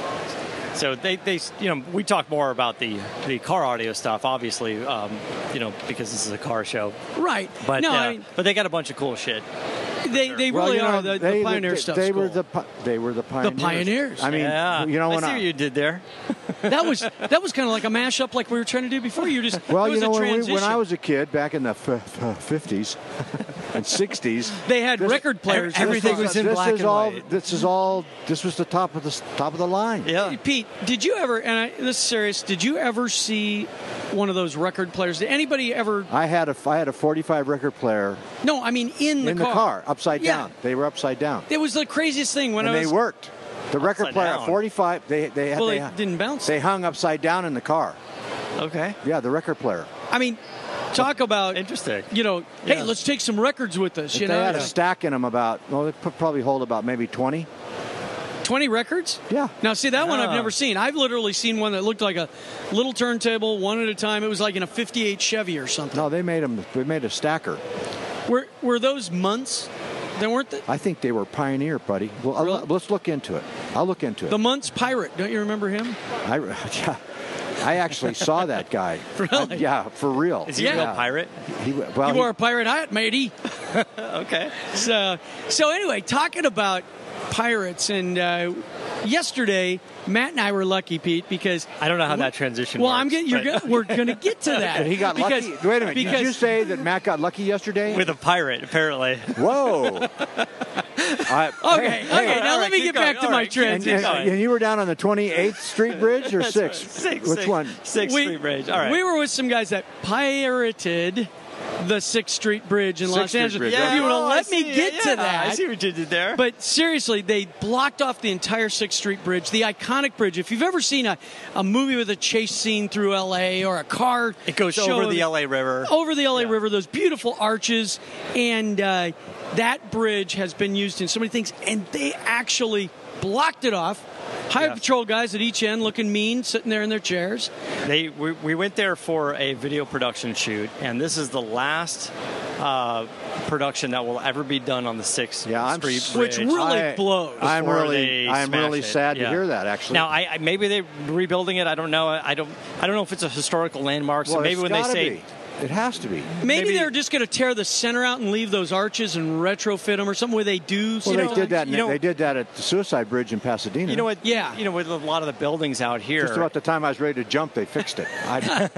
So they, they, you know, we talk more about the, the car audio stuff, obviously, um, you know, because this is a car show. Right. But no, uh, I mean, but they got a bunch of cool shit. they, they Well, really you know, are. The, they, the pioneer they, stuff. They were cool. the pi- they were the pioneers. pioneers. I mean, Yeah, you know I when see I, what you did there. That was that was kind of like a mashup, like we were trying to do before. You just well, it was you know a when, we, transition. when I was a kid back in the fifties and sixties, they had this- record players. this everything was in this black is and all, white. This is all. This was the top of the s- top of the line. Yeah. Hey, Pete, did you ever? And I, this is serious. Did you ever see one of those record players? Did anybody ever? I had a I had a forty-five record player No, I mean in the in car. the car, upside Yeah. down. They were upside down, It was the craziest thing when and I they was. worked. The record Upside player down. at forty-five, they they had Well, they, it didn't bounce. they hung upside down in the car. Okay. Yeah, the record player. I mean, talk about Interesting. You know, hey, Yeah. let's take some records with us. If You they know, had a stack in them about, well, they could probably hold about maybe twenty. twenty records. Yeah. Now, see that one I've Ah. never seen. I've literally seen one that looked like a little turntable, one at a time. It was like in a fifty-eight Chevy or something. No, they made them. They made a stacker. Were were those months? They weren't the, I think they were Pioneer, buddy. Well, I'll- Really? let's look into it. I'll look into it. the months pirate. Don't you remember him? I, yeah, I actually saw that guy. Really? I- yeah, for real. Is he Yeah. a real pirate? He, well, You he- wore a pirate hat, matey. Okay. So, so anyway, talking about pirates, and uh, yesterday Matt and I were lucky, Pete, because I don't know how that transition well, works. I'm getting. You're but- gonna, we're going to get to that. he got because, lucky. Wait a minute. Because, Did you say that Matt got lucky yesterday? with a pirate, apparently. Whoa. I, Okay, hey, okay. hey, now all let right, me keep get going. back to All my right, keep- And, transition. and, and you were down on the twenty-eighth Street Bridge or sixth? Six, Which six, one? Sixth We- Street Bridge. All right. We were with some guys that pirated the Sixth Street Bridge in Sixth Los Street Angeles. Bridge, If yeah. you would Oh, have I let me see. get Yeah, to I that. see what you did there. But seriously, they blocked off the entire Sixth Street Bridge, the iconic bridge. If you've ever seen a, a movie with a chase scene through L A or a car, it goes show over of the it- L A River. over the L A Yeah. River, those beautiful arches, and uh, that bridge has been used in so many things, and they actually blocked it off. Highway Yeah. Patrol guys at each end looking mean, sitting there in their chairs. They we, we went there for a video production shoot, and this is the last uh, production that will ever be done on the Sixth Yeah, I'm Street s- Bridge. Which really I- blows. I'm before really, they I'm smash really it. sad Yeah. to hear that. Actually, Now, I, I maybe they're rebuilding it. I don't know. I don't. I don't know if it's a historical landmark. So well, maybe it's when they gotta say be. It has to be. Maybe, Maybe- they're just going to tear the center out and leave those arches and retrofit them or something where they do. Well, you they know, did that. In, you know- they did that at the Suicide Bridge in Pasadena. You know what? Yeah. You know, with a lot of the buildings out here, Just about the time I was ready to jump, they fixed it. I,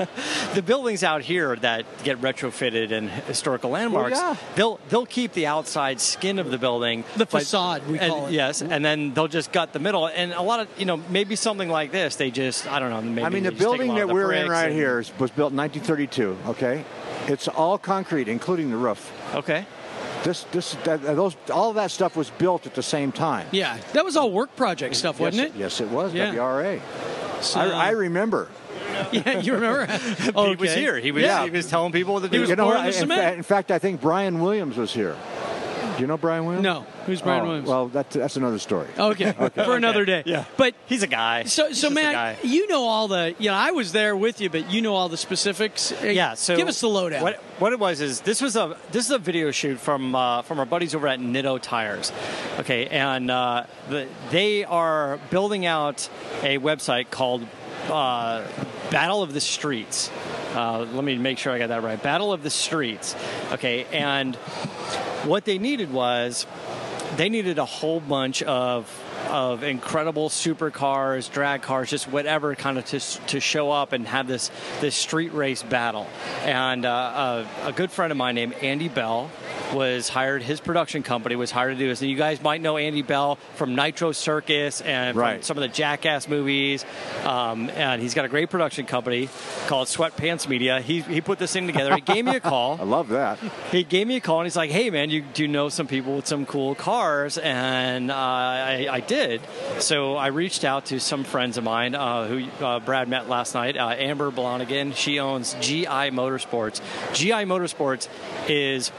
the buildings out here that get retrofitted and historical landmarks, yeah. they'll they'll keep the outside skin of the building, The but- facade, we and- call it. Yes, and then they'll just gut the middle. And a lot of you know maybe something like this, they just I don't know. Maybe I mean, they the just take a building lot of that the we're in bricks right and- here is, was built in nineteen thirty-two. Okay, it's all concrete, including the roof. Okay. This, this, that, those, all of that stuff was built at the same time. Yeah, that was all work project stuff, yes, wasn't it? Yes, it was. Yeah. W R A. So- I, I remember. Yeah, you remember? He was here. He was Yeah. he was telling people what to do. was You know, pouring what? the in, cement. fa- in fact, I think Brian Williams was here. Do you know Brian Williams? No. Who's Brian Oh, Williams? Well, that's that's another story. Okay, for another day. Yeah. But He's a guy. so, He's so just a guy. Matt, you know all the. You know, I was there with you, but you know all the specifics. Hey, Yeah, so give us the lowdown. What, what it was is this was a this is a video shoot from uh, from our buddies over at Nitto Tires, okay, and uh, the, they are building out a website called uh, Battle of the Streets. Uh, let me make sure I got that right. Battle of the Streets. Okay, and what they needed was they needed a whole bunch of of incredible supercars, drag cars, just whatever kind of to, to show up and have this this street race battle. And uh, a, a good friend of mine named Andy Bell was hired, his production company was hired to do this. And you guys might know Andy Bell from Nitro Circus and from right. some of the Jackass movies. Um, and he's got a great production company called Sweatpants Media. He, he put this thing together. He gave me a call. I love that. He gave me a call and he's like, hey, man, you do you know some people with some cool cars? And uh, I, I did. So I reached out to some friends of mine uh, who uh, Brad met last night. Uh, Amber Blonigan, she owns G I Motorsports. G I Motorsports is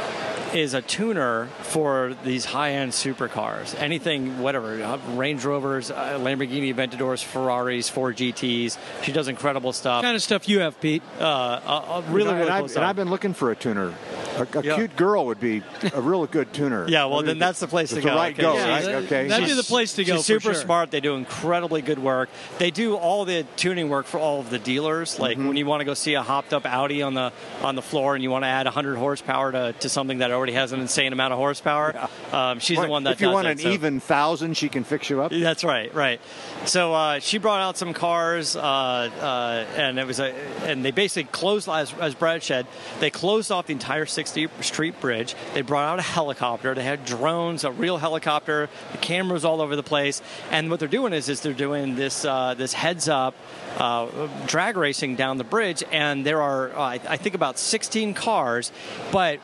is a tuner for these high-end supercars. Anything, whatever, uh, Range Rovers, uh, Lamborghini Aventadors, Ferraris, Ford G Ts. She does incredible stuff. Kind of stuff you have, Pete. Uh, uh, really, and, really I, cool and, stuff. and I've been looking for a tuner. A, a Yeah. cute girl would be a real good tuner. Yeah, well, I mean, then that's the place to it's go. the right okay? go, Yeah, right? that- Okay. that'd be the place to go She's for super sure. smart. They do incredibly good work. They do all the tuning work for all of the dealers. Like Mm-hmm. when you want to go see a hopped up Audi on the on the floor and you want to add one hundred horsepower to, to something that already has an insane amount of horsepower, um, she's the one that if you does want it, an so- even thousand, she can fix you up. That's right, right. So uh, she brought out some cars, uh, uh, and it was a, and they basically closed, as, as Brad said, they closed off the entire sixtieth Street Bridge. They brought out a helicopter. They had drones, a real helicopter, the cameras all over the place. And what they're doing is, is they're doing this uh, this heads up uh, drag racing down the bridge, and there are, uh, I, I think, about sixteen cars, but.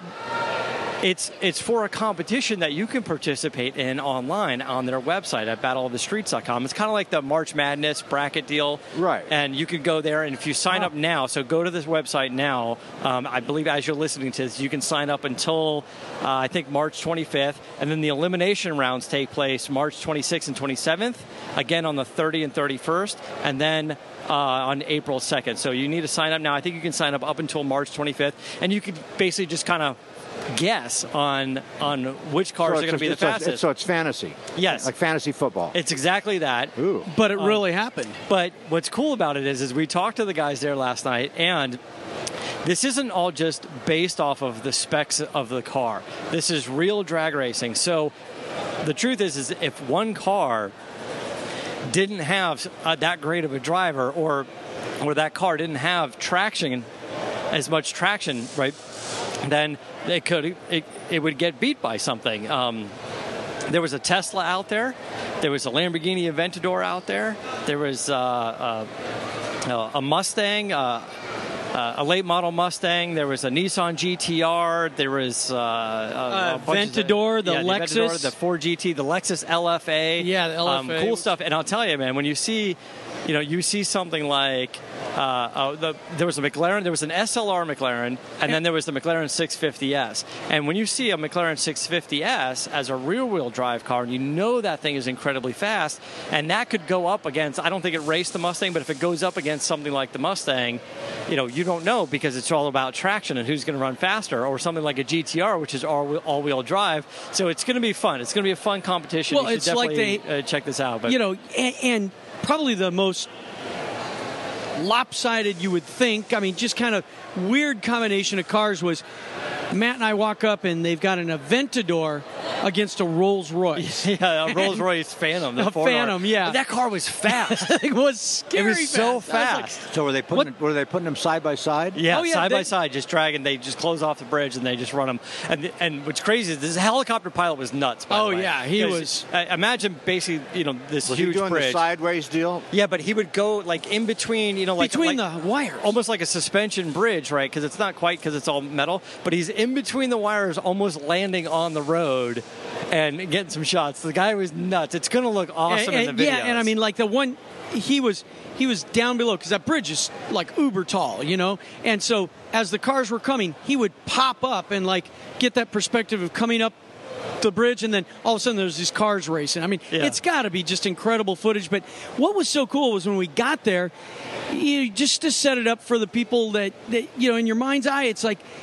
It's it's for a competition that you can participate in online on their website at battle of the streets dot com. It's kind of like the March Madness bracket deal. Right. And you could go there, and if you sign up now, so go to this website now. Um, I believe as you're listening to this, you can sign up until, uh, I think, March twenty-fifth. And then the elimination rounds take place March twenty-sixth and twenty-seventh, again on the thirtieth and thirty-first, and then uh, on April second. So you need to sign up now. I think you can sign up up until March twenty-fifth, and you could basically just kind of guess on on which cars So are going to it's- be the it's- fastest. it's- So it's fantasy. Yes. Like fantasy football. It's exactly that. Ooh. But it really happened. But what's cool about it is, is we talked to the guys there last night, and this isn't all just based off of the specs of the car. This is real drag racing. So the truth is, is if one car didn't have uh, that great of a driver, or or that car didn't have traction, as much traction, right? Then it could it, it would get beat by something. Um, there was a Tesla out there. There was a Lamborghini Aventador out there. There was uh, uh, a Mustang, uh, uh, a late model Mustang. There was a Nissan G T R. There was uh, a, Uh, a bunch of- Aventador, the yeah, Lexus. the, Aventador, the Ford G T, the Lexus L F A. Yeah, the L F A. Um, cool stuff. And I'll tell you, man, when you see, you know, you see something like. Uh, uh, the, there was a McLaren, there was an S L R McLaren, and then there was the McLaren six fifty S. And when you see a McLaren six fifty S as a rear-wheel drive car, you know that thing is incredibly fast, and that could go up against, I don't think it raced the Mustang, but if it goes up against something like the Mustang, you know, you don't know, because it's all about traction and who's going to run faster, or something like a G T R, which is all- all-wheel drive. So it's going to be fun. It's going to be a fun competition. Well, you should it's like definitely they- uh, check this out. But You know, and, and probably the most lopsided you would think, I mean, just kind of weird combination of cars was Matt and I walk up and they've got an Aventador against a Rolls Royce. yeah, a Rolls Royce Phantom. The A four-door. Phantom, yeah. That car was fast. It was scary. It was so fast. I was like, fast. So were they putting were they putting them side by side? Yeah, Oh, yeah, side they- by side, just dragging. They just close off the bridge and they just run them. And and what's crazy is this helicopter pilot was nuts. By Oh, the way. yeah, he 'Cause, was- uh, imagine basically, you know, this Was huge he doing bridge. the sideways deal? Yeah, but he would go like in between, you know, like Between like, the wires. almost like a suspension bridge, right? Because it's not quite, because it's all metal, but he's in between the wires, almost landing on the road and getting some shots. The guy was nuts. It's going to look awesome and, in and- the videos. yeah, and I mean, like the one he was he was down below because that bridge is like uber tall, you know. And so as the cars were coming, he would pop up and like get that perspective of coming up the bridge, and then all of a sudden there's these cars racing. I mean, Yeah. it's got to be just incredible footage. But what was so cool was when we got there, you know, just to set it up for the people that, that you know, in your mind's eye, it's like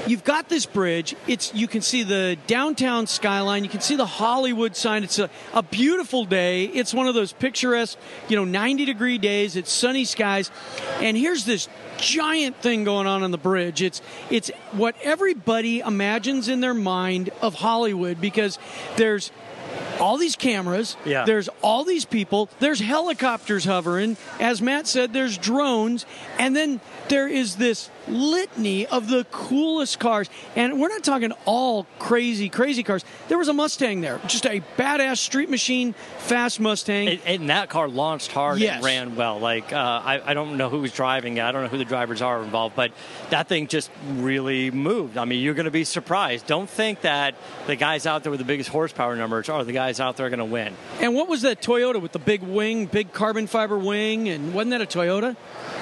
you've got this bridge. It's you can see the downtown skyline. You can see the Hollywood sign. It's a, a beautiful day. It's one of those picturesque, you know, ninety degree days. It's sunny skies, and here's this giant thing going on on the bridge. It's it's what everybody imagines in their mind of Hollywood, because there's all these cameras, yeah. there's all these people, there's helicopters hovering, as Matt said, there's drones, and then there is this litany of the coolest cars. And we're not talking all crazy, crazy cars. There was a Mustang there, just a badass street machine, fast Mustang. And, and that car launched hard yes. and ran well. Like, uh, I, I don't know who was driving it. I don't know who the drivers are involved, but that thing just really moved. I mean, you're going to be surprised. Don't think that the guys out there with the biggest horsepower numbers are the guys out there going to win. And what was that Toyota with the big wing, big carbon fiber wing? And wasn't that a Toyota?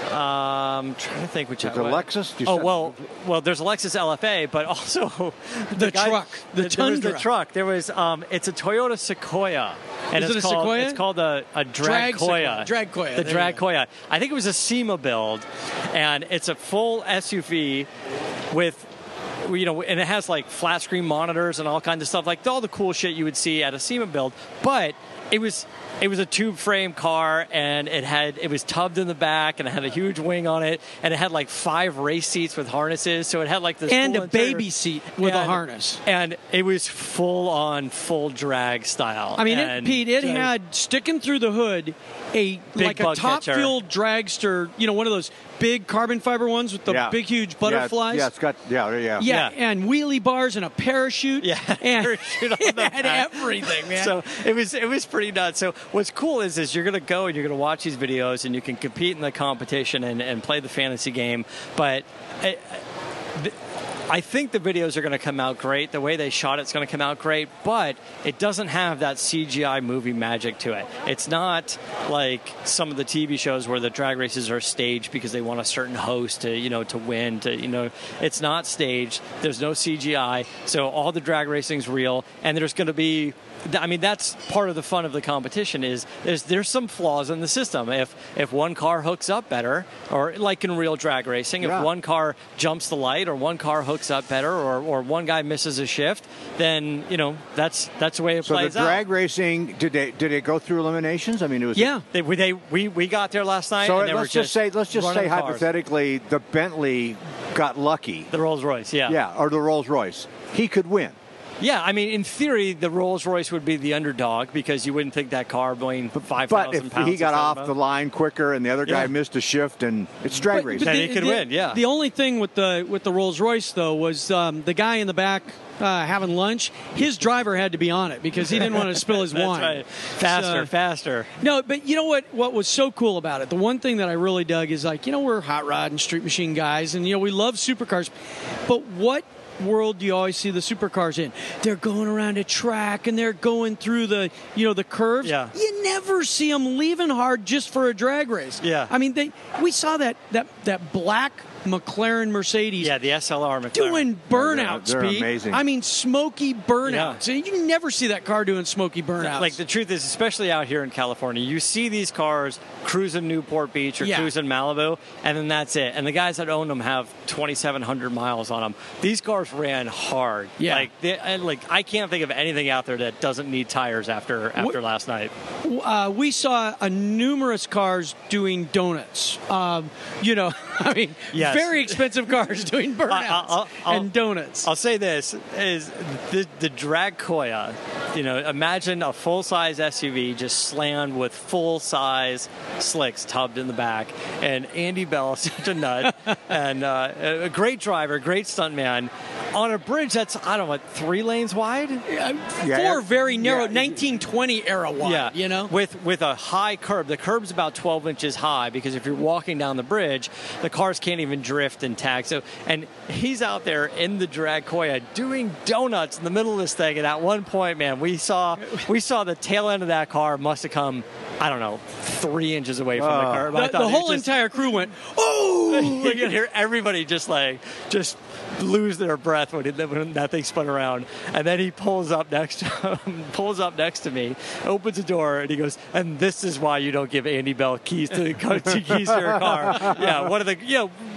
Um, I'm trying to think which the Lexus. You oh said? well, well. There's a Lexus L F A, but also the, the guy, truck, the there Tundra. was the truck. There was um, it's a Toyota Sequoia, and Is it's it a called Sequoia? it's called a, a Drag Dragcoya. Dragcoya. The There you go. Dragcoya. I think it was a SEMA build, and it's a full S U V with. You know, and it has like flat screen monitors and all kinds of stuff, like all the cool shit you would see at a SEMA build. But it was it was a tube frame car, and it had it was tubbed in the back, and it had a huge wing on it, and it had like five race seats with harnesses. So it had like this and cool a interior. baby seat with and, a harness. And it was full on full drag style. I mean, it, and Pete, it just, had sticking through the hood a Big like a bug top catcher. fuel dragster. You know, one of those big carbon fiber ones with the Yeah. big huge Yeah, butterflies. Yeah, it's got yeah, yeah. Yeah, Yeah. and wheelie bars and a parachute. Yeah, and parachute on it the had back. everything, man. So it was it was pretty nuts. So what's cool is is you're gonna go and you're gonna watch these videos and you can compete in the competition and, and play the fantasy game. But I, I, I think the videos are going to come out great. The way they shot it's going to come out great, but it doesn't have that C G I movie magic to it. It's not like some of the T V shows where the drag races are staged because they want a certain host to, you know, to win. To you know, it's not staged. There's no C G I, so all the drag racing's real, and there's going to be. I mean, that's part of the fun of the competition is there's, there's some flaws in the system. If if one car hooks up better, or like in real drag racing, Yeah. if one car jumps the light or one car hooks up better or, or one guy misses a shift, then, you know, that's that's the way it So plays the out. drag racing, did they did it go through eliminations? I mean, it was yeah. They, we, they, we, we got there last night So and they let's were just, just say let's just running say cars. hypothetically the Bentley got lucky. The Rolls Royce, yeah. Yeah, or the Rolls Royce. He could win. Yeah, I mean, in theory, the Rolls Royce would be the underdog because you wouldn't think that car weighing five But thousand if pounds. he got or off something. the line quicker and the other guy Yeah. missed a shift, and it's drag But- racing. but Then he could win, yeah. The only thing with the with the Rolls Royce though was um, the guy in the back uh, having lunch. His driver had to be on it because he didn't want to spill his That's wine. right. Faster, So- faster. No, but you know what? What was so cool about it? The one thing that I really dug is like, you know, we're hot rod and street machine guys, and you know, we love supercars. But what world do you always see the supercars in? They're going around a track and they're going through the, you know, the curves. Yeah. You never see them leaving hard just for a drag race. Yeah. I mean, they we saw that that that black McLaren Mercedes. Yeah, the S L R McLaren. Doing burnouts, they're Pete. amazing. I mean, smoky burnouts. And you never see that car doing smoky burnouts. Like the truth is, especially out here in California, you see these cars cruising Newport Beach or Yeah. cruising Malibu, and then that's it. And the guys that own them have twenty-seven hundred miles on them. These cars ran hard. Yeah. Like, they, and like I can't think of anything out there that doesn't need tires after after What- last night. uh, we saw a numerous cars doing donuts. Um, you know, I mean, Yes. very expensive cars doing burnouts I- I'll- I'll- and donuts. I'll say this is the the Dragcoya. You know, imagine a full size S U V just slammed with full size slicks tubbed in the back, and Andy Bell, such a nut, and uh, a great driver, great stuntman, on a bridge that's I don't know what three lanes wide. Uh, Yeah, Four very narrow, yeah. nineteen twenty era wide. Yeah, you know. with with a high curb. The curb's about twelve inches high because if you're walking down the bridge, the cars can't even drift and tag. So, and he's out there in the Dragcoya doing donuts in the middle of this thing. And at one point, man, we saw we saw the tail end of that car must have come, I don't know, three inches away from the Oh. curb. I The, thought the it whole just- entire crew went, "Oh!" you can hear everybody just like just lose their breath when, it, when that thing spun around, and then he pulls up next to him, pulls up next to me, opens the door, and he goes, "And this is why you don't give Andy Bell keys to, to keys to your car." Yeah, one of the you know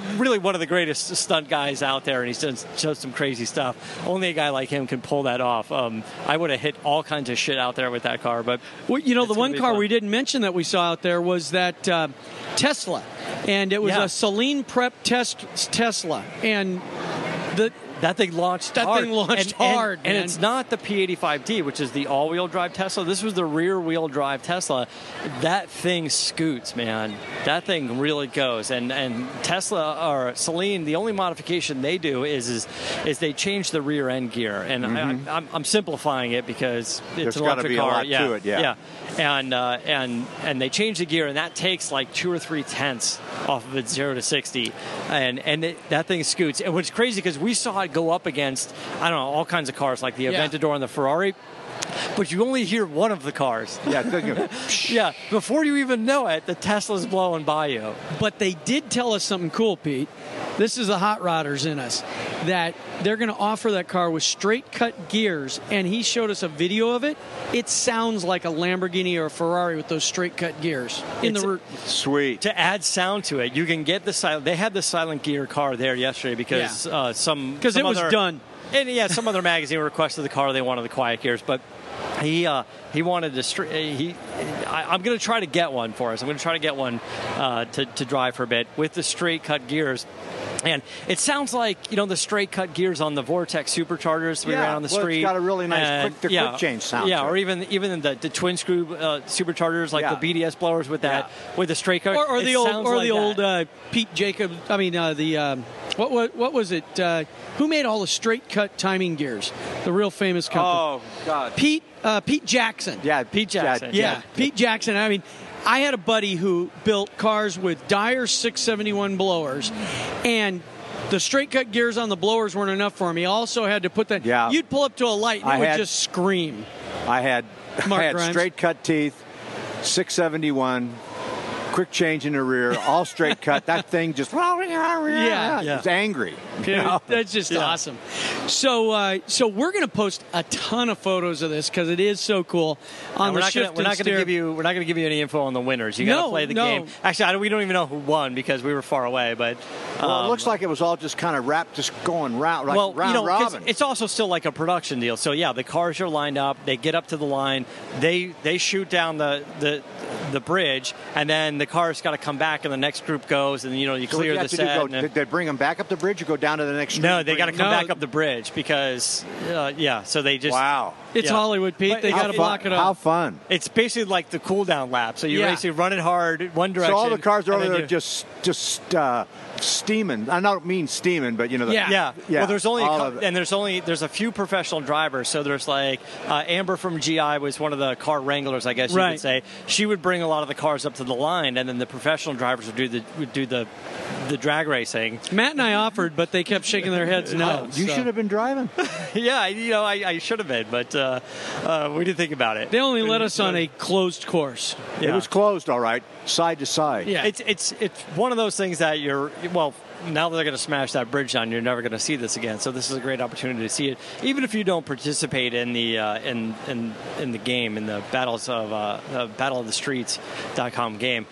really one of the greatest stunt guys out there, and he's done shows some crazy stuff. Only a guy like him can pull that off. Um, I would have hit all kinds of shit out there with that car, but well, you know, the one car fun. we didn't mention that we saw out there was that uh, Tesla, and it was Yeah. a Saleen Prep test Tesla, and the that thing launched That hard. thing launched and, and- hard, and, man. it's not the P eighty-five D, which is the all-wheel drive Tesla. This was the rear-wheel drive Tesla. That thing scoots, man. That thing really goes. And and Tesla or Saleen, the only modification they do is is, is they change the rear end gear. And Mm-hmm. I, I'm, I'm simplifying it because it's There's an gotta electric be a car. lot yeah, to it, yeah. And uh, and and they change the gear, and that takes like two or three tenths off of it, zero to sixty, and and it, that thing scoots. And what's crazy because we saw it go up against I don't know all kinds of cars like the Yeah. Aventador and the Ferrari, but you only hear one of the cars. Yeah, it's like, Yeah, before you even know it, the Tesla's blowing by you. But they did tell us something cool, Pete. This is the hot rodders in us, that they're going to offer that car with straight cut gears, and he showed us a video of it. It sounds like a Lamborghini or a Ferrari with those straight cut gears in It's- the rear. sweet. To add sound to it, you can get the silent. They had the silent gear car there yesterday because uh, some Because some it was other- done. And yeah, some other magazine requested the car. They wanted the quiet gears, but he uh, he wanted to. Str- he, I, I'm going to try to get one for us. I'm going to try to get one uh, to to drive for a bit with the straight cut gears. And it sounds like, you know, the straight cut gears on the Vortex superchargers we Yeah, ran on the well, it's street. got a really nice And, quick- the quick change sound Yeah, to or it. even even the, the twin screw uh, superchargers like Yeah. the B D S blowers with that Yeah. with the straight cut. Or, or It the old, sounds or like the that. old uh, Pete Jacobs. I mean, uh, the um, what, what what was it? Uh, who made all the straight cut timing gears? The real famous company. Oh, God. Pete uh, Pete Jackson. Yeah, Pete Jackson. Yeah, Pete Jackson. I mean, I had a buddy who built cars with Dyer six seventy-one blowers, and the straight cut gears on the blowers weren't enough for him. He also had to put that. Yeah. You'd pull up to a light and I it would had- just scream. I had Mark I had Grimes. straight cut teeth, six seventy-one, quick change in the rear, all straight cut. That thing just Yeah. it was angry. you Dude, know? that's just awesome. So, uh, so we're going to post a ton of photos of this because it is so cool on And we're the not shift gonna, we're and not going to steer. give you we're not going to give you any info on the winners. You got to No, play the no. game. Actually, I don't, we don't even know who won because we were far away. But Well, um, it looks like it was all just kind of wrapped, just going round, like well, round you know, 'cause robin. it's also still like a production deal. So yeah, the cars are lined up. They get up to the line. They they shoot down the the, the bridge, and then the cars got to come back, and the next group goes, and you know you So what do clear you the have to do, set. go- and then- did they bring them back up the bridge or go down to the next street? no, and they bring got to them- come No. back up the bridge because uh, yeah. So they just Wow. It's yeah. Hollywood, Pete. But They how got to fun- block it How up. fun. It's basically like the cool down lap. So you Yeah. basically run it hard one direction. So all the cars are and over then there you- just just uh, steaming. I don't mean steaming, but you know. The, Yeah. Yeah. Yeah, Well, there's only a all cou- of it. and there's only there's a few professional drivers. So there's like uh, Amber from G I was one of the car wranglers, I guess you Right. could say. She would bring a lot of the cars up to the line, and then the professional drivers would do the would do the the drag racing. Matt and I offered, but they kept shaking their heads no. You so. should have been driving. yeah, you know, I, I should have been, but uh, uh, we didn't think about it. They only let us on a closed course. It Yeah. was closed, all right, side to side. Yeah. It's it's it's one of those things that you're well. Now that they're going to smash that bridge down, you're never going to see this again. So this is a great opportunity to see it, even if you don't participate in the uh, in, in in the game, in the battles of uh, uh, Battle of the Streets dot com game.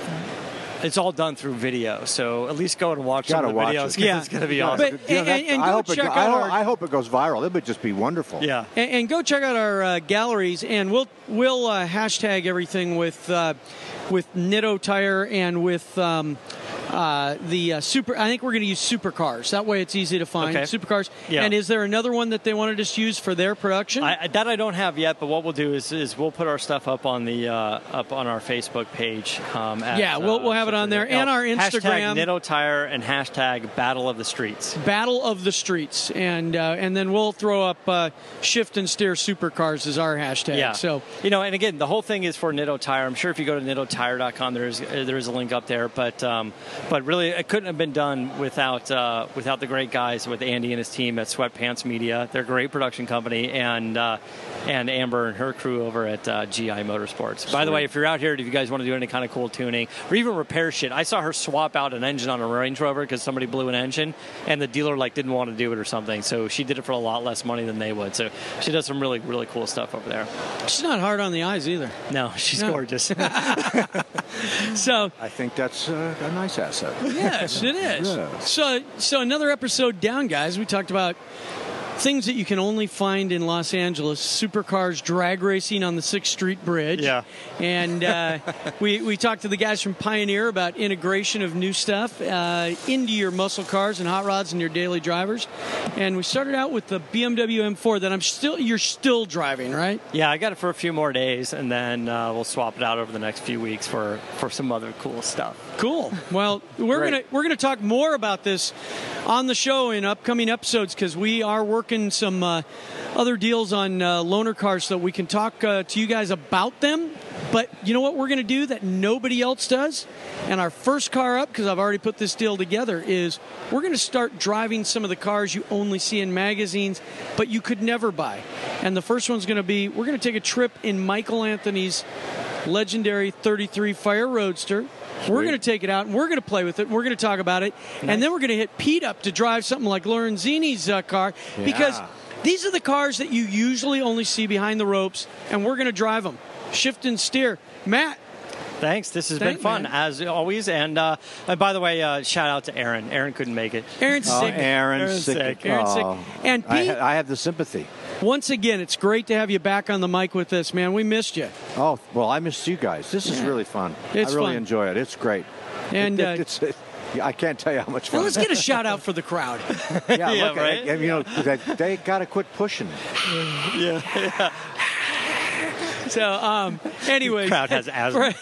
It's all done through video, so at least go and watch some Gotta of the watch videos. it. 'cause Yeah. it's going to be Yeah, awesome. But- you know, that- and- and I go hope it check go- out I hope, our- I hope it goes viral. It would just be wonderful. yeah. And, and go check out our uh, galleries, and we'll we'll uh, hashtag everything with uh, with Nitto Tire and with um, uh, the uh, super. I think we're going to use supercars. That way, it's easy to find Okay. supercars. Yeah. And is there another one that they wanted us to use for their production? I, I- that I don't have yet, but what we'll do is, is we'll put our stuff up on the uh, up on our Facebook page. Um, at, Yeah, we'll- we'll have it on there. And our Instagram. Hashtag Nitto Tire and hashtag Battle of the Streets. Battle of the Streets, and uh, and then we'll throw up uh, Shift and Steer Supercars as our hashtag. Yeah. So you know, and again, the whole thing is for Nitto Tire. I'm sure if you go to nitto tire dot com, there's uh, there's a link up there. But um, but really, it couldn't have been done without uh, without the great guys with Andy and his team at Sweatpants Media. They're a great production company, and uh, and Amber and her crew over at uh, G I Motorsports. By the way, if you're out here, if you guys want to do any kind of cool tuning or even repair shit, I saw her swap out an engine on a Range Rover because somebody blew an engine, and the dealer like didn't want to do it or something. So she did it for a lot less money than they would. So she does some really really cool stuff over there. she's not hard on the eyes either. No, she's No. gorgeous. So I think that's uh, a nice asset. Yes, it is. Yes. So, so another episode down, guys. We talked about things that you can only find in Los Angeles: supercars drag racing on the sixth Street Bridge. Yeah. And uh, we we talked to the guys from Pioneer about integration of new stuff uh, into your muscle cars and hot rods and your daily drivers. And we started out with the B M W M four that I'm still you're still driving, right? Yeah, I got it for a few more days, and then uh, we'll swap it out over the next few weeks for, for some other cool stuff. Cool. Well, we're Great. gonna we're gonna talk more about this on the show in upcoming episodes because we are working some uh, other deals on uh, loaner cars so that we can talk uh, to you guys about them. But you know what we're gonna do that nobody else does? And our first car up, because I've already put this deal together, is we're gonna start driving some of the cars you only see in magazines, but you could never buy. And the first one's gonna be we're gonna take a trip in Michael Anthony's legendary thirty-three Fire Roadster. We're going to take it out, and we're going to play with it, and we're going to talk about it, nice. And then we're going to hit Pete up to drive something like Lorenzini's uh, car, yeah. because these are the cars that you usually only see behind the ropes, and we're going to drive them. Shift and steer. Matt. Thanks. This has Thank been fun, man. as always. And, uh, and by the way, uh, shout out to Aaron. Aaron couldn't make it. Aaron's Oh, sick. Aaron's, Aaron's sick. sick. Aaron's sick. Oh. And I, Pete, ha- I have the sympathy. once again, it's great to have you back on the mic with us, man. We missed you. Oh, well, I missed you guys. This is really fun. It's I really fun. enjoy it. It's great. And It- uh, it's, it, I can't tell you how much fun. well, let's it get a shout out for the crowd. is. yeah, Yeah, look, right? I, I- you know, they, they got to quit pushing. So, um, anyway. Crowd has asthma. Right.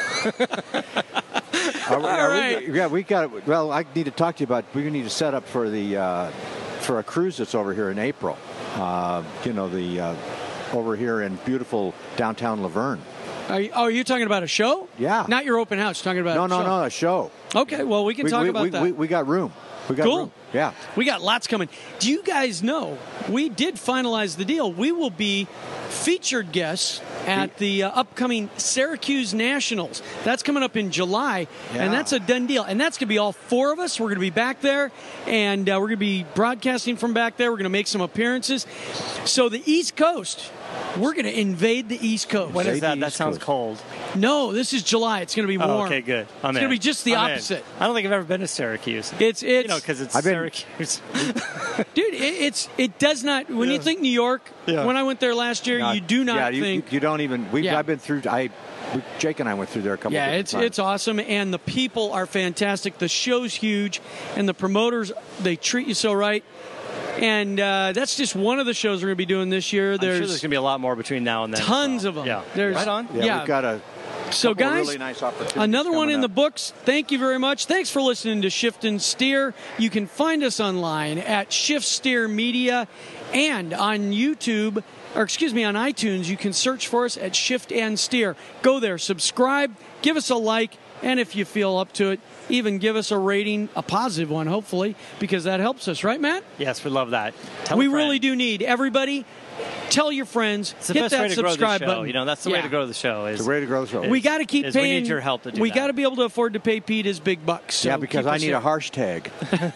Are we, All are we- right. yeah, we got. Well, I need to talk to you about. We need to set up for the uh, for a cruise that's over here in April. Uh, you know, the uh, over here in beautiful downtown Laverne. Are you, oh, are you talking about a show? Yeah. Not your open house. You're talking about No, a no, show. no, a show. Okay, well, we can we, talk we, about we, that. We, we got room. We got Cool. room. Yeah. We got lots coming. Do you guys know we did finalize the deal? We will be featured guests at the uh, upcoming Syracuse Nationals. That's coming up in July, Yeah. and that's a done deal. And that's going to be all four of us. We're going to be back there, and uh, we're going to be broadcasting from back there. We're going to make some appearances. So the East Coast, we're going to invade the East Coast. When Say is that? the That East sounds Coast. cold. No, this is July. It's going to be warm. Oh, okay, good. I'm It's in. going to be just the I'm in. opposite. I don't think I've ever been to Syracuse. It's it's you know, because it's I've been- Syracuse. dude. It, it's it does not. When you Yeah. think New York, Yeah. when I went there last year, No, you do not yeah, you, think. you, you don't even. We. Yeah. I've been through. I. We, Jake and I went through there a couple. Yeah, different it's times. it's awesome, and the people are fantastic. The show's huge, and the promoters, they treat you so right. And uh, that's just one of the shows we're going to be doing this year. I'm sure There's, there's going to be a lot more between now and then. as tons well. of them. Yeah. There's- right on. Yeah, yeah. we've got a. so, couple of guys, really nice opportunities another one coming in the up. books. Thank you very much. Thanks for listening to Shift and Steer. You can find us online at Shift Steer Media and on YouTube, or excuse me, on iTunes. You can search for us at Shift and Steer. Go there, subscribe, give us a like, and if you feel up to it, even give us a rating, a positive one, hopefully, because that helps us, right, Matt? Yes, we love that. Tell we a friend. really do need everybody. Tell your friends. It's the hit best that way to grow the subscribe show. button. You know, that's the Yeah. way to grow the show. Is It's a way to grow the show. We got to keep is paying. We need your help to do We that. got to be able to afford to pay Pete his big bucks. So yeah, because keep I us need here. a harsh tag.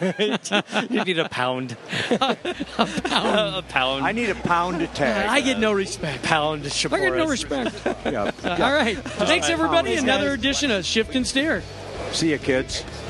You need a pound. a pound. a pound. I need a pound tag. I get no respect. pound. I get no respect. Yeah. All right. Thanks, everybody. Thanks, Another guys. edition of Shift and Steer. See you, kids.